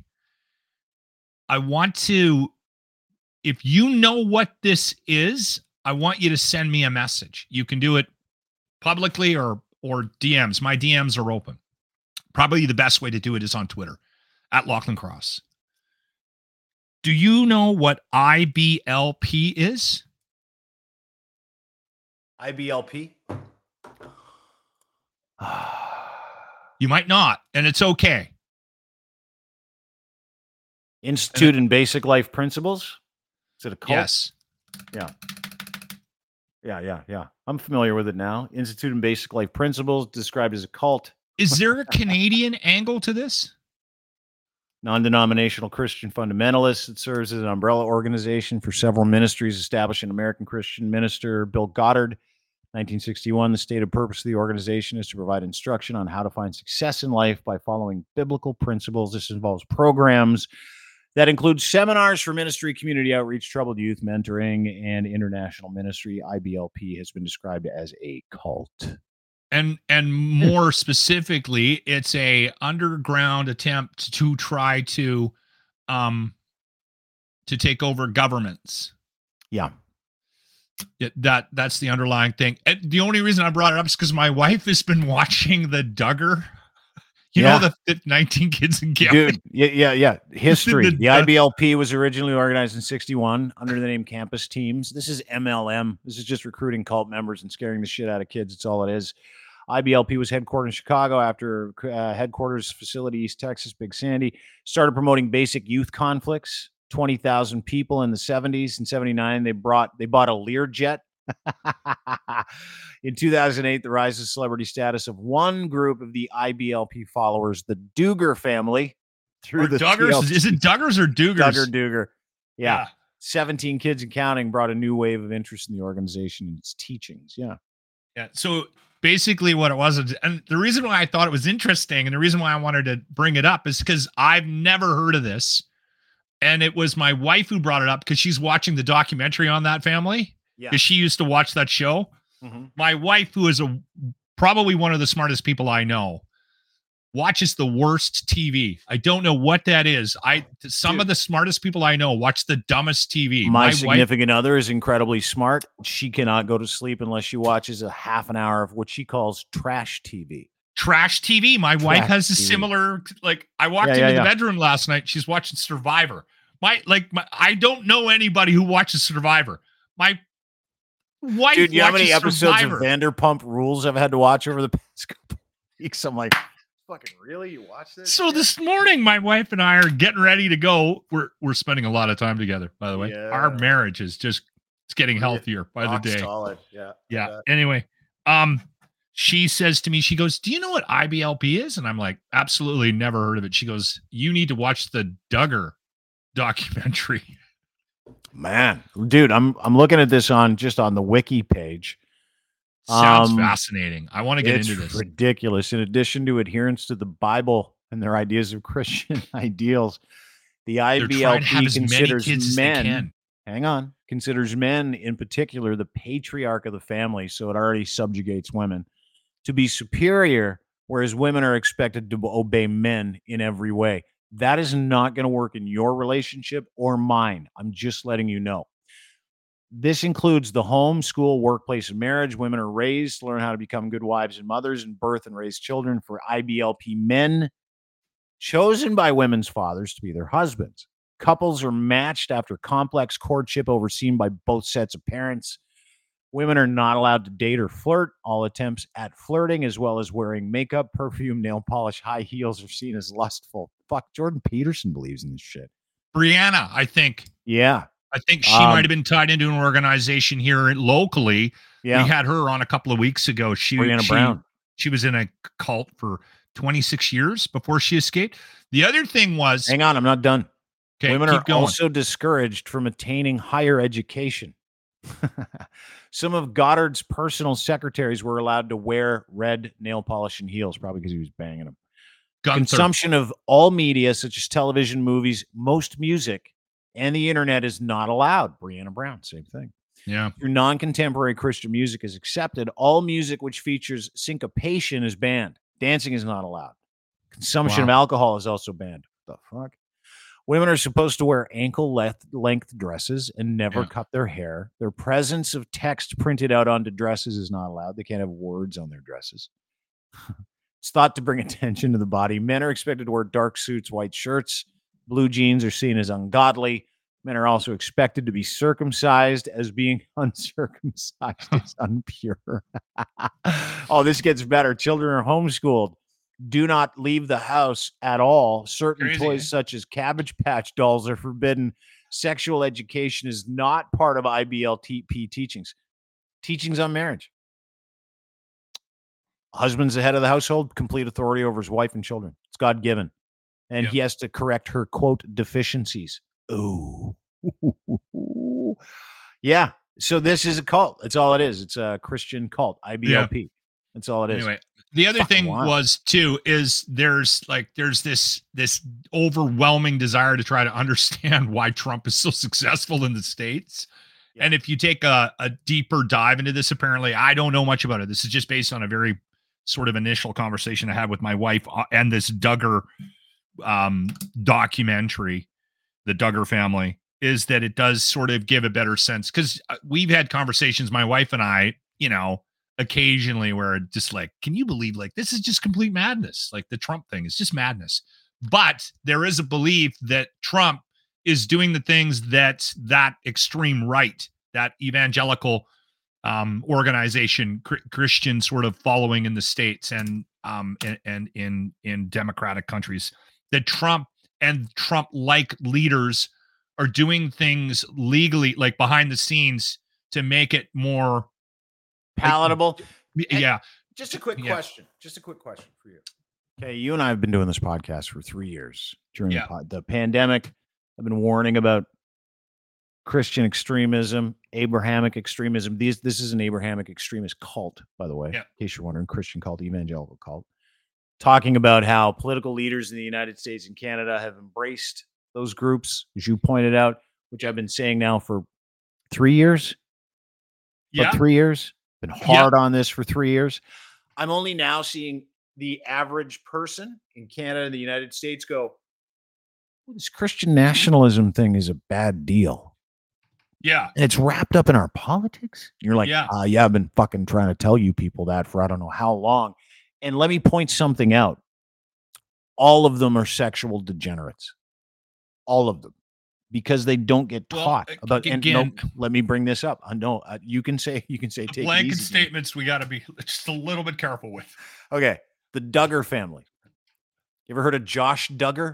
I want to, if you know what this is, I want you to send me a message. You can do it publicly or or D Ms. My D Ms are open. Probably the best way to do it is on Twitter, at Lachlan Cross. Do you know what I B L P is? I B L P? You might not, and it's okay. Institute and Basic Life Principles? Is it a cult? Yes. Yeah. Yeah, yeah, yeah. I'm familiar with it now. Institute and Basic Life Principles, described as a cult. Is there a Canadian angle to this? Non-denominational Christian fundamentalists. It serves as an umbrella organization for several ministries established in American Christian minister Bill Goddard, nineteen sixty-one. The stated purpose of the organization is to provide instruction on how to find success in life by following biblical principles. This involves programs that include seminars for ministry, community outreach, troubled youth, mentoring, and international ministry. I B L P has been described as a cult. And and more specifically, it's a underground attempt to try to um to take over governments. Yeah. It, that that's the underlying thing. And the only reason I brought it up is because my wife has been watching the Duggar You Yeah. know the, the nineteen kids in counting. Dude, yeah, yeah, yeah. History. The- The I B L P was originally organized in sixty-one under the name Campus Teams. This is M L M. This is just recruiting cult members and scaring the shit out of kids. It's all it is. I B L P was headquartered in Chicago after uh, headquarters facility, East Texas, Big Sandy. Started promoting basic youth conflicts. twenty thousand people in the seventies and seventy-nine. They brought, they bought a Learjet. In two thousand eight, the rise of celebrity status of one group of the I B L P followers, the Duggar family, through Or the Duggars? T L C Is it Duggars or Duggars? Duggar Duggar. Yeah. Yeah. seventeen kids and counting brought a new wave of interest in the organization and its teachings. Yeah. Yeah. So basically what it was, and the reason why I thought it was interesting and the reason why I wanted to bring it up is because I've never heard of this. And it was my wife who brought it up because she's watching the documentary on that family. Yeah. Because she used to watch that show. Mm-hmm. My wife, who is a probably one of the smartest people I know, watches the worst T V. I don't know what that is. I some Dude. of the smartest people I know watch the dumbest T V. My, wife, significant other is incredibly smart. She cannot go to sleep unless she watches a half an hour of what she calls trash T V. trash T V. My wife Trash has a T V. similar. Like I walked Yeah, into yeah, the yeah. bedroom last night. She's watching Survivor. My like my, I don't know anybody who watches Survivor. My wife Dude, you know how many watches episodes Survivor. of Vanderpump Rules I've had to watch over the past couple weeks? I'm like, fucking really? You watch this? So shit? this morning, my wife and I are getting ready to go. We're we're spending a lot of time together. By the way, Yeah. our marriage is just it's getting healthier by the Rock day. solid. Yeah. Yeah. Anyway, um, she says to me, she goes, "Do you know what I B L P is?" And I'm like, "Absolutely, never heard of it." She goes, "You need to watch the Duggar documentary." Man, dude, I'm I'm looking at this on just on the wiki page. Sounds Um, fascinating. I want to get It's into this. ridiculous. In addition to adherence to the Bible and their ideas of Christian ideals, the They're I B trying L to have P as many considers kids as they men. can. Hang on, considers men in particular the patriarch of the family, so it already subjugates women to be superior, whereas women are expected to obey men in every way. That is not going to work in your relationship or mine. I'm just letting you know. This includes the home, school, workplace, and marriage. Women are raised to learn how to become good wives and mothers and birth and raise children. For I B L P men, chosen by women's fathers to be their husbands. Couples are matched after complex courtship overseen by both sets of parents. Women are not allowed to date or flirt. All attempts at flirting, as well as wearing makeup, perfume, nail polish, high heels, are seen as lustful. Fuck, Jordan Peterson believes in this shit. Brianna, I think. Yeah. I think she Um, might have been tied into an organization here locally. Yeah. We had her on a couple of weeks ago. She, Brianna she, Brown. she was in a cult for twenty-six years before she escaped. The other thing was, Hang on, I'm not done. okay, Women keep are going. also discouraged from attaining higher education. Some of Goddard's personal secretaries were allowed to wear red nail polish and heels, probably because he was banging them. Gunther. Consumption of all media, such as television, movies, most music, and the internet is not allowed. Brianna Brown, same thing. Yeah. Through non-contemporary Christian music is accepted. All music which features syncopation is banned. Dancing is not allowed. Consumption Wow. of alcohol is also banned. What the fuck? Women are supposed to wear ankle length, length dresses and never Yeah. cut their hair. Their presence of text printed out onto dresses is not allowed. They can't have words on their dresses. It's thought to bring attention to the body. Men are expected to wear dark suits, white shirts. Blue jeans are seen as ungodly. Men are also expected to be circumcised, as being uncircumcised is unpure. Oh, this gets better. Children are homeschooled. Do not leave the house at all. Certain Crazy, toys, eh? such as Cabbage Patch dolls, are forbidden. Sexual education is not part of I B L T P teachings. Teachings on marriage. Husband's the head of the household, complete authority over his wife and children. It's God given. And Yeah. he has to correct her, quote, deficiencies. Ooh. Yeah. So this is a cult. That's all it is. It's a Christian cult, I B L P. That's all it is. Anyway, the other Fucking thing wild. was too is there's like there's this this overwhelming desire to try to understand why Trump is so successful in the States. Yeah. And if you take a, a deeper dive into this, apparently I don't know much about it. This is just based on a very sort of initial conversation I had with my wife uh, and this Duggar um, documentary, the Duggar family, is that it does sort of give a better sense because we've had conversations, my wife and I, you know, occasionally where it just like, can you believe like this is just complete madness? Like the Trump thing is just madness. But there is a belief that Trump is doing the things that that extreme right, that evangelical um, organization, cr- Christian sort of following in the States and um, and, and in in democratic countries, that Trump and Trump-like leaders are doing things legally, like behind the scenes, to make it more palatable. Like, yeah. And just a quick yeah. question. Just a quick question for you. Okay, you and I have been doing this podcast for three years during Yeah. the, pod, the pandemic. I've been warning about Christian extremism, Abrahamic extremism. These, this is an Abrahamic extremist cult, by the way, yeah. in case you're wondering, Christian cult, evangelical cult. Talking about how political leaders in the United States and Canada have embraced those groups, as you pointed out, which I've been saying now for three years. Yeah. But three years. Been hard yeah. on this for three years. I'm only now seeing the average person in Canada and the United States go, well, this Christian nationalism thing is a bad deal. Yeah. And it's wrapped up in our politics. You're like, yeah. Uh, yeah, I've been fucking trying to tell you people that for I don't know how long. And let me point something out. All of them are sexual degenerates. All of them. Because they don't get taught well, about. Again, and no, let me bring this up. I know uh, you can say you can say take blanket easy, statements. We got to be just a little bit careful with. Okay, the Duggar family. You ever heard of Josh Duggar?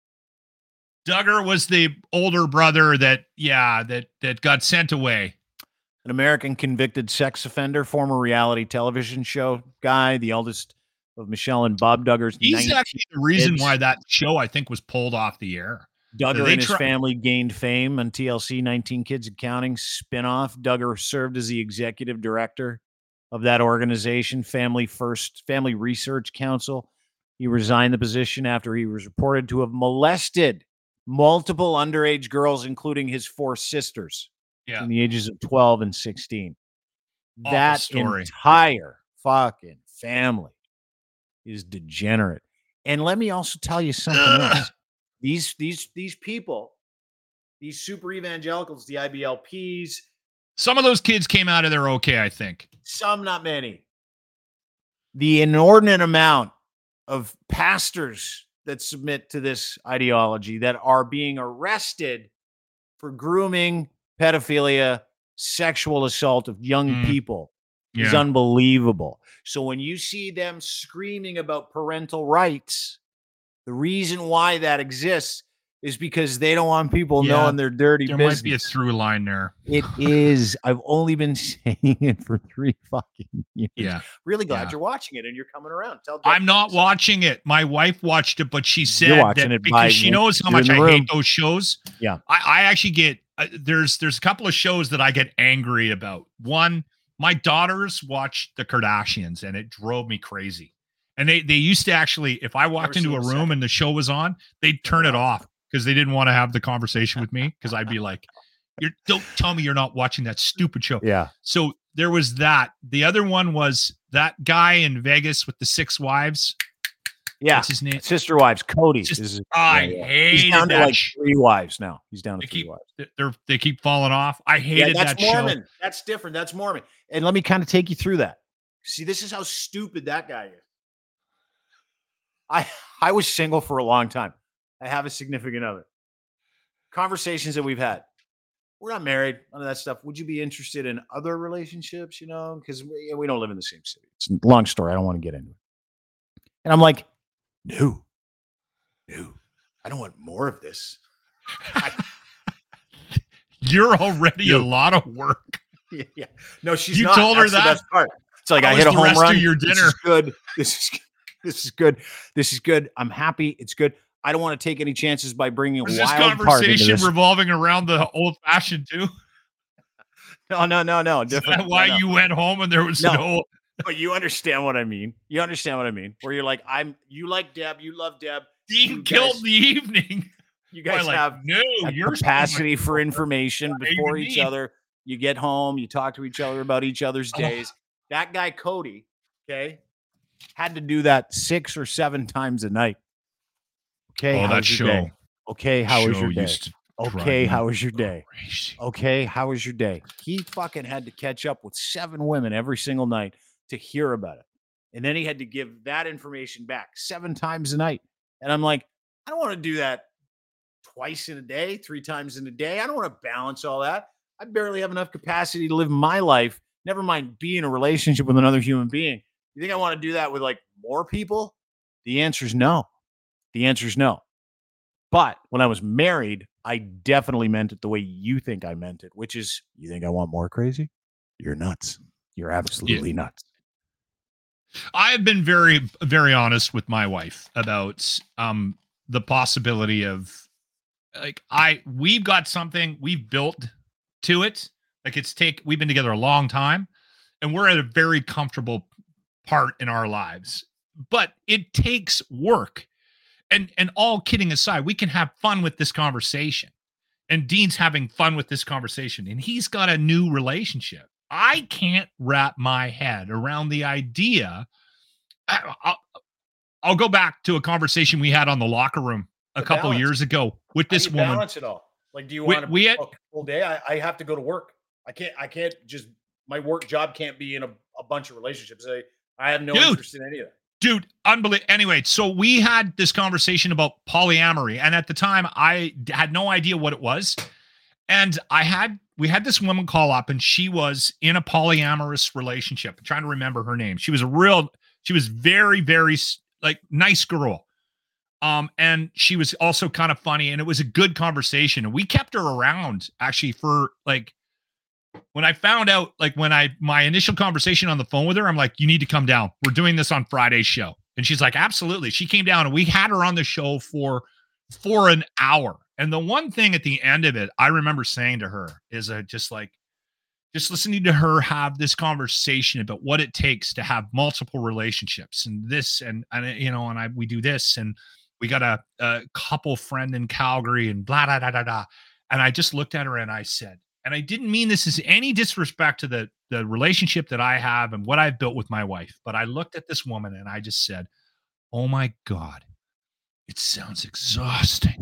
Duggar was the older brother that, yeah, that that got sent away. An American convicted sex offender, former reality television show guy, the eldest of Michelle and Bob Duggar's. He's actually the reason kids. why that show, I think, was pulled off the air. Duggar and his try- family gained fame on T L C, nineteen Kids and Counting spinoff. Duggar served as the executive director of that organization, Family First, Family Research Council. He resigned the position after he was reported to have molested multiple underage girls, including his four sisters, yeah. in the ages of twelve and sixteen. Awful that story. Entire fucking family is degenerate. And let me also tell you something else. These these these people, these super evangelicals, the I B L Ps. Some of those kids came out of there okay, I think. Some, not many. The inordinate amount of pastors that submit to this ideology that are being arrested for grooming, pedophilia, sexual assault of young mm. people yeah. is unbelievable. So when you see them screaming about parental rights, the reason why that exists is because they don't want people yeah, knowing their dirty there business. There might be a through line there. It is. I've only been saying it for three fucking years. Yeah. Really glad yeah. you're watching it and you're coming around. Tell I'm not this. watching it. My wife watched it, but she said that it because she knows how much I room. hate those shows. Yeah. I, I actually get, uh, there's, there's a couple of shows that I get angry about. One, my daughters watch the Kardashians and it drove me crazy. And they, they used to actually, if I walked into a room second. and the show was on, they'd turn it off because they didn't want to have the conversation with me. Because I'd be like, "You don't tell me you're not watching that stupid show." Yeah. So there was that. The other one was that guy in Vegas with the six wives. Yeah. What's his name? Sister wives. Cody. Just, is, I yeah, yeah. hated He's down that. to like three wives now. He's down to they three keep, wives. They're they keep falling off. I hated yeah, that's that Mormon. show. That's different. That's Mormon. And let me kind of take you through that. See, this is how stupid that guy is. I I was single for a long time. I have a significant other. Conversations that we've had. We're not married, none of that stuff. Would you be interested in other relationships, you know? Because we, we don't live in the same city. It's a long story. I don't want to get into it. And I'm like, no, no, I don't want more of this. I, You're already no. a lot of work. Yeah, yeah. No, she's you not. told her That's that? The best part. It's like, How I hit a the home rest run. Of your dinner? This is good. This is This is good. This is good. I'm happy. It's good. I don't want to take any chances by bringing a Was wild this part into conversation this. revolving around the old fashioned too? No, no, no, no. Different. Is that why no, no. you went home and there was no. no? But you understand what I mean. You understand what I mean. Where you're like, I'm. You like Deb. You love Deb. Dean you killed guys, the evening. You guys like, have no your capacity for information before each mean. other. You get home. You talk to each other about each other's days. Oh. That guy Cody, okay, had to do that six or seven times a night. Okay, oh, how that was show. your day? Okay, how show was your day? Okay, how was your day? Crazy. Okay, how was your day? He fucking had to catch up with seven women every single night to hear about it. And then he had to give that information back seven times a night. And I'm like, I don't want to do that twice in a day, three times in a day. I don't want to balance all that. I barely have enough capacity to live my life. Never mind be in a relationship with another human being. You think I want to do that with like more people? The answer is no. The answer is no. But when I was married, I definitely meant it the way you think I meant it, which is, you think I want more crazy? You're nuts. You're absolutely yeah. nuts. I've been very, very honest with my wife about um, the possibility of like, I, we've got something we've built to it. Like it's take, we've been together a long time and we're at a very comfortable part in our lives, but it takes work. And, and all kidding aside, we can have fun with this conversation, and Dean's having fun with this conversation, and he's got a new relationship. I can't wrap my head around the idea. I'll, I'll go back to a conversation we had on the locker room a the couple balance. years ago with this woman. Balance it all. Like, do you want we, to we had, a full day? I, I have to go to work. I can't. I can't just. My work job can't be in a, a bunch of relationships. I, I have no dude, interest in any of that. Dude, unbelievable. Anyway, so we had this conversation about polyamory, and at the time, I had no idea what it was. And I had we had this woman call up, and she was in a polyamorous relationship. I'm trying to remember her name. She was a real. She was very, very like nice girl. Um, and she was also kind of funny, and it was a good conversation. And we kept her around actually for like. When I found out, like when I, my initial conversation on the phone with her, I'm like, you need to come down. We're doing this on Friday's show. And she's like, absolutely. She came down and we had her on the show for, for an hour. And the one thing at the end of it, I remember saying to her is uh, just like, just listening to her have this conversation about what it takes to have multiple relationships and this, and, and you know, and I, we do this and we got a, a couple friend in Calgary and blah, blah, blah, blah, blah. And I just looked at her and I said, and I didn't mean this as any disrespect to the, the relationship that I have and what I've built with my wife. But I looked at this woman and I just said, oh my God, it sounds exhausting.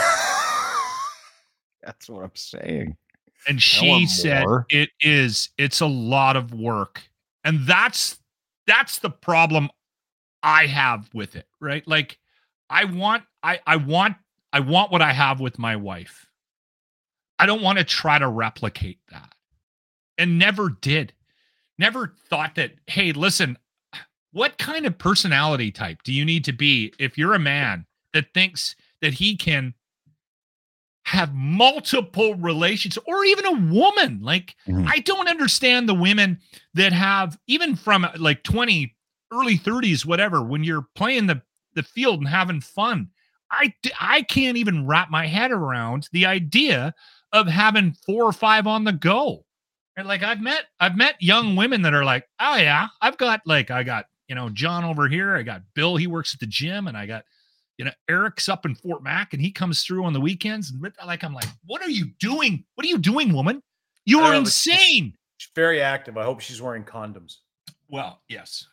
That's what I'm saying. And she said, more. it is, it's a lot of work. And that's, that's the problem I have with it, right? Like I want, I, I want, I want what I have with my wife. I don't want to try to replicate that, and never did. Never thought that, hey, listen, what kind of personality type do you need to be if you're a man that thinks that he can have multiple relations, or even a woman? Like, mm-hmm. I don't understand the women that have, even from like twenty, early thirties, whatever, when you're playing the, the field and having fun. I, I can't even wrap my head around the idea of having four or five on the go. And like I've met, I've met young women that are like, oh yeah, I've got like, I got, you know, John over here. I got Bill, he works at the gym, and I got, you know, Eric's up in Fort Mac and he comes through on the weekends. And like, I'm like, what are you doing? What are you doing, woman? You are insane. She's very active. I hope she's wearing condoms. Well, yes.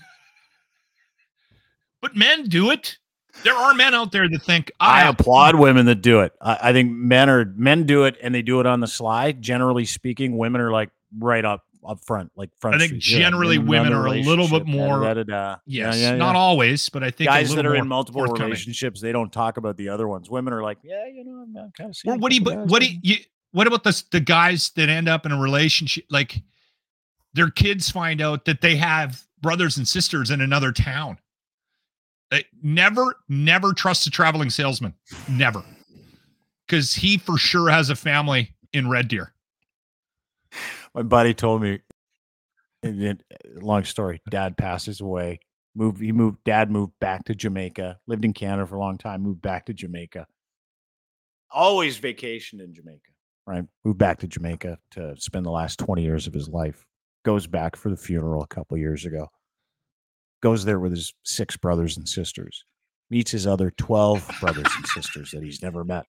But men do it. There are men out there that think I, I applaud women that do it. I, I think men are men do it and they do it on the sly. Generally speaking, women are like right up up front, like front. I think street. generally yeah, women are a little bit more. Da, da, da, da. Yes, yeah, yeah, yeah. not always, but I think guys that are in multiple relationships, they don't talk about the other ones. Women are like, yeah, you know, I'm kind of. Well, what do you? But what do you? What about the the guys that end up in a relationship, like their kids find out that they have brothers and sisters in another town? They never, never trust a traveling salesman. Never. Because he for sure has a family in Red Deer. My buddy told me, long story, dad passes away. Moved, he moved, dad moved back to Jamaica, lived in Canada for a long time, moved back to Jamaica. Always vacationed in Jamaica, right? Moved back to Jamaica to spend the last twenty years of his life. Goes back for the funeral a couple years ago. Goes there with his six brothers and sisters, meets his other twelve brothers and sisters that he's never met.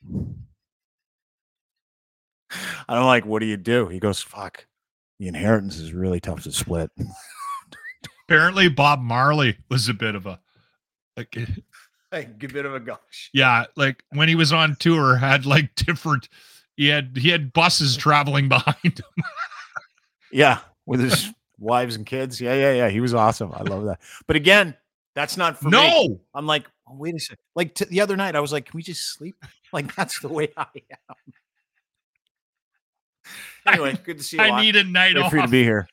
I'm like, what do you do? He goes, fuck, the inheritance is really tough to split. Apparently Bob Marley was a bit of a, like, a bit of a gosh. Yeah. Like when he was on tour, had like different, he had, he had buses traveling behind him. Yeah. With his wives and kids. Yeah, yeah, yeah. He was awesome. I love that. But again, that's not for no. me. I'm like, oh, wait a second. Like t- the other night, I was like, can we just sleep? Like that's the way I am. Anyway, I, good to see you. I a lot. need a night Great off. for you to be here.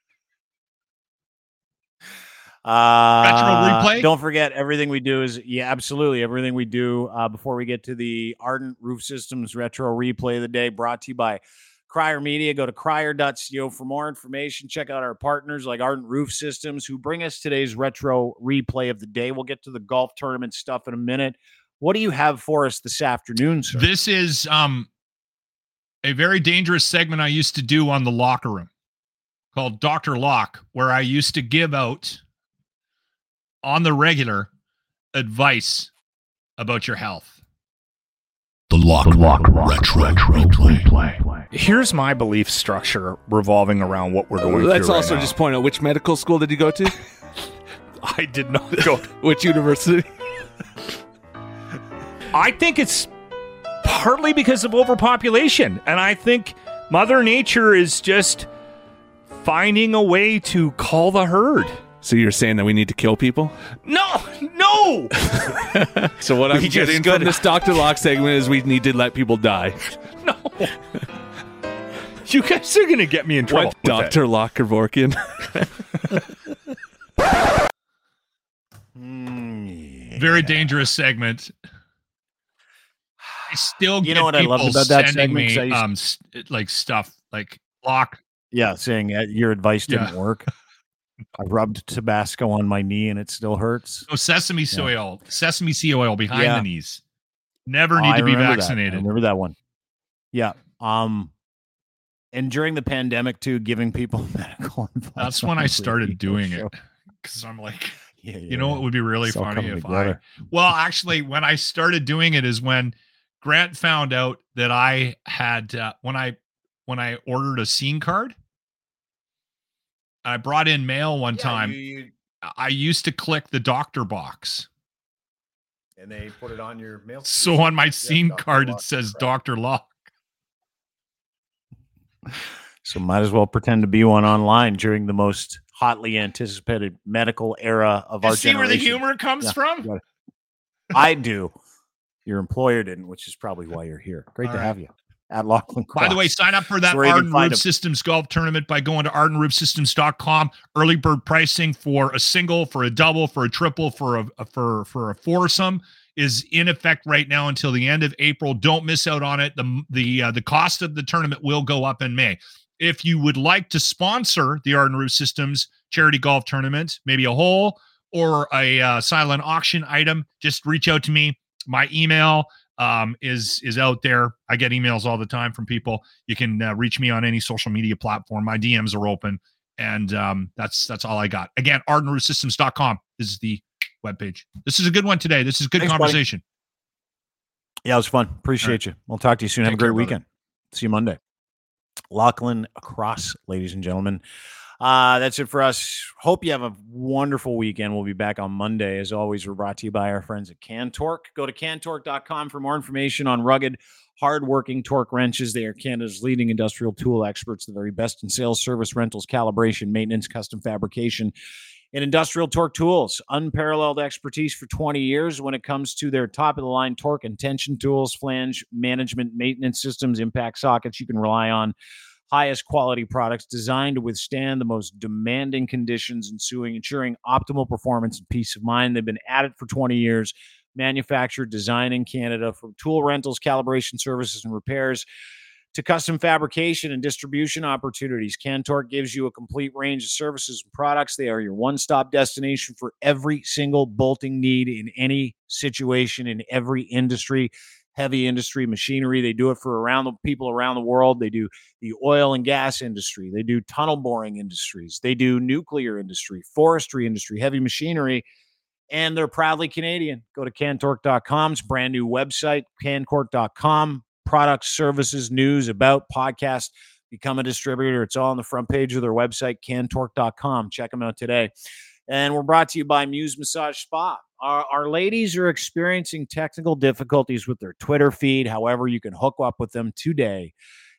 Uh, Retro replay? Don't forget, everything we do is, yeah, absolutely. Everything we do uh, before we get to the Ardent Roof Systems Retro Replay of the Day, brought to you by Crier Media. Go to crier dot co for more information. Check out our partners like Ardent Roof Systems, who bring us today's Retro Replay of the Day. We'll get to the golf tournament stuff in a minute. What do you have for us this afternoon, sir? This is um a very dangerous segment I used to do on the Locker Room called Doctor Lock, where I used to give out on the regular advice about your health. The Lock, the Lock Retro, Retro Replay. Here's my belief structure revolving around what we're going Let's through also right now. just point out, which medical school did you go to? I did not go. Which university? I think it's partly because of overpopulation, and I think Mother Nature is just finding a way to call the herd. So you're saying that we need to kill people? No, no. So what I'm We just getting gotta- from this Doctor Locke segment is we need to let people die. No. You guys are going to get me in trouble. What, Doctor Locke Kevorkian? Mm, Very yeah. dangerous segment. I still You get know what I people loved about that sending segment? 'Cause I me used- um st- like stuff like Lock. Yeah, saying uh, your advice didn't Yeah. work. I rubbed Tabasco on my knee and it still hurts. No, sesame soy oil, sesame seed oil behind Yeah. the knees. Never Oh, need I to be remember that. I vaccinated. remember that one. Yeah. Um, and during the pandemic too, giving people medical advice. That's on when I the started radio doing show. it because I'm like, Yeah, yeah, you know, yeah. what would be really It's all funny coming if together. I. Well, actually, when I started doing it is when Grant found out that I had uh, when I when I ordered a scene card. I brought in mail one Yeah, time. you- you- I used to click the doctor box. and they put it on your mail. So on my scene Doctor card, Locke, it says correct. Doctor Locke. So might as well pretend to be one online during the most hotly anticipated medical era of You our see where generation. the humor comes Yeah, from? you got it. I do. Your employer didn't, which is probably why you're here. Great All to right. have you at Lachlan Cross. By the way, sign up for that where you can Arden find Roof them. Systems golf tournament by going to arden roof systems dot com. Early bird pricing for a single, for a double, for a triple, for a for for a foursome is in effect right now until the end of April. Don't miss out on it. The the uh, the cost of the tournament will go up in May. If you would like to sponsor the Arden Roof Systems charity golf tournament, maybe a hole or a uh, silent auction item, just reach out to me. My email um, is is out there. I get emails all the time from people. You can uh, reach me on any social media platform. My D Ms are open, and um, that's that's all I got. Again, arden roof systems dot com is the webpage. This is a good one today. This is a good Thanks, buddy. conversation. Yeah, it was fun. Appreciate you. We'll talk to you soon. Have a Take great care, brother. weekend. See you Monday. Lachlan Cross, ladies and gentlemen. Uh, that's it for us. Hope you have a wonderful weekend. We'll be back on Monday. As always, we're brought to you by our friends at Cantork. Go to cantork dot com for more information on rugged, hardworking torque wrenches. They are Canada's leading industrial tool experts, the very best in sales, service, rentals, calibration, maintenance, custom fabrication, and industrial torque tools. Unparalleled expertise for twenty years when it comes to their top-of-the-line torque and tension tools, flange management, maintenance systems, impact sockets you can rely on. Highest quality products designed to withstand the most demanding conditions, ensuing, ensuring optimal performance and peace of mind. They've been at it for twenty years. Manufactured, designed in Canada, from tool rentals, calibration services, and repairs to custom fabrication and distribution opportunities. Cantork gives you a complete range of services and products. They are your one-stop destination for every single bolting need in any situation, in every industry. Heavy industry machinery. They do it for around the people around the world. They do the oil and gas industry. They do tunnel boring industries. They do nuclear industry, forestry industry, heavy machinery, and they're proudly Canadian. Go to cantork dot com. It's a brand new website, cantork dot com. Products, services, news, about, podcast. Become a distributor. It's all on the front page of their website, cantork dot com. Check them out today. And we're brought to you by Muse Massage Spa. Our, our ladies are experiencing technical difficulties with their Twitter feed. However, you can hook up with them today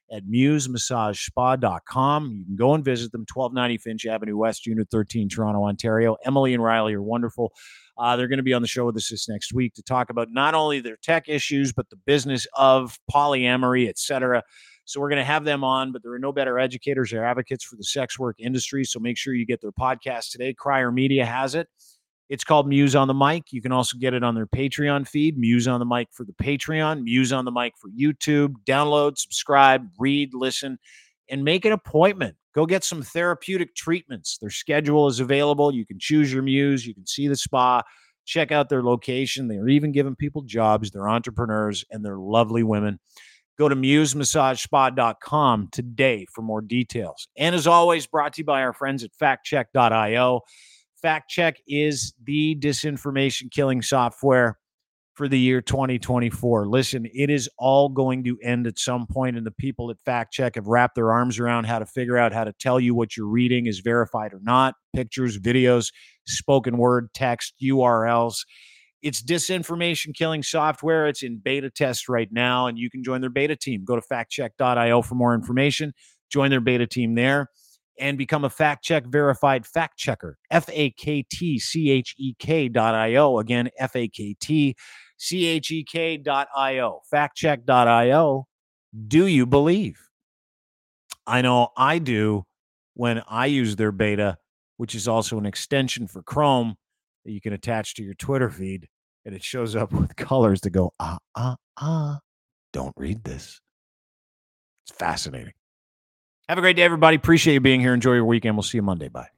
at muse massage spa dot com. You can go and visit them, twelve ninety Finch Avenue West, Unit thirteen, Toronto, Ontario. Emily and Riley are wonderful. Uh, they're going to be on the show with us this next week to talk about not only their tech issues, but the business of polyamory, et cetera. So we're going to have them on, but there are no better educators or advocates for the sex work industry. So make sure you get their podcast today. Crier Media has it. It's called Muse on the Mic. You can also get it on their Patreon feed, Muse on the Mic for the Patreon, Muse on the Mic for YouTube. Download, subscribe, read, listen, and make an appointment. Go get some therapeutic treatments. Their schedule is available. You can choose your muse. You can see the spa. Check out their location. They're even giving people jobs. They're entrepreneurs, and they're lovely women. Go to muse massage spa dot com today for more details. And as always, brought to you by our friends at fact check dot io. FactCheck is the disinformation killing software for the year twenty twenty-four. Listen, it is all going to end at some point, and the people at FactCheck have wrapped their arms around how to figure out how to tell you what you're reading is verified or not. Pictures, videos, spoken word, text, U R Ls. It's disinformation killing software. It's in beta test right now, and you can join their beta team. Go to fact check dot io for more information. Join their beta team there and become a FactCheck verified fact checker. F A K T C H E K dot io. Again, F A K T C H E K dot io. fact check dot io. Do you believe? I know I do when I use their beta, which is also an extension for Chrome that you can attach to your Twitter feed, and it shows up with colors that go, ah, ah, ah, don't read this. It's fascinating. Have a great day, everybody. Appreciate you being here. Enjoy your weekend. We'll see you Monday. Bye.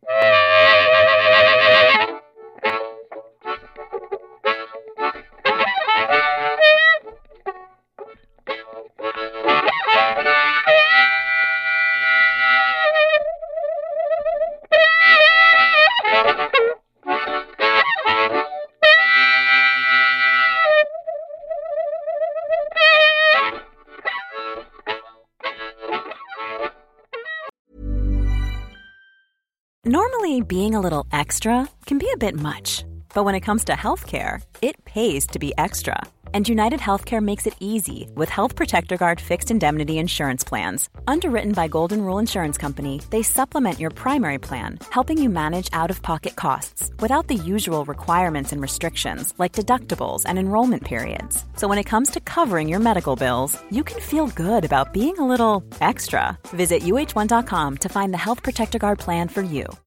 Normally, being a little extra can be a bit much, but when it comes to healthcare, it pays to be extra. And United Healthcare makes it easy with Health Protector Guard fixed indemnity insurance plans. Underwritten by Golden Rule Insurance Company, they supplement your primary plan, helping you manage out-of-pocket costs without the usual requirements and restrictions like deductibles and enrollment periods. So when it comes to covering your medical bills, you can feel good about being a little extra. Visit U H one dot com to find the Health Protector Guard plan for you.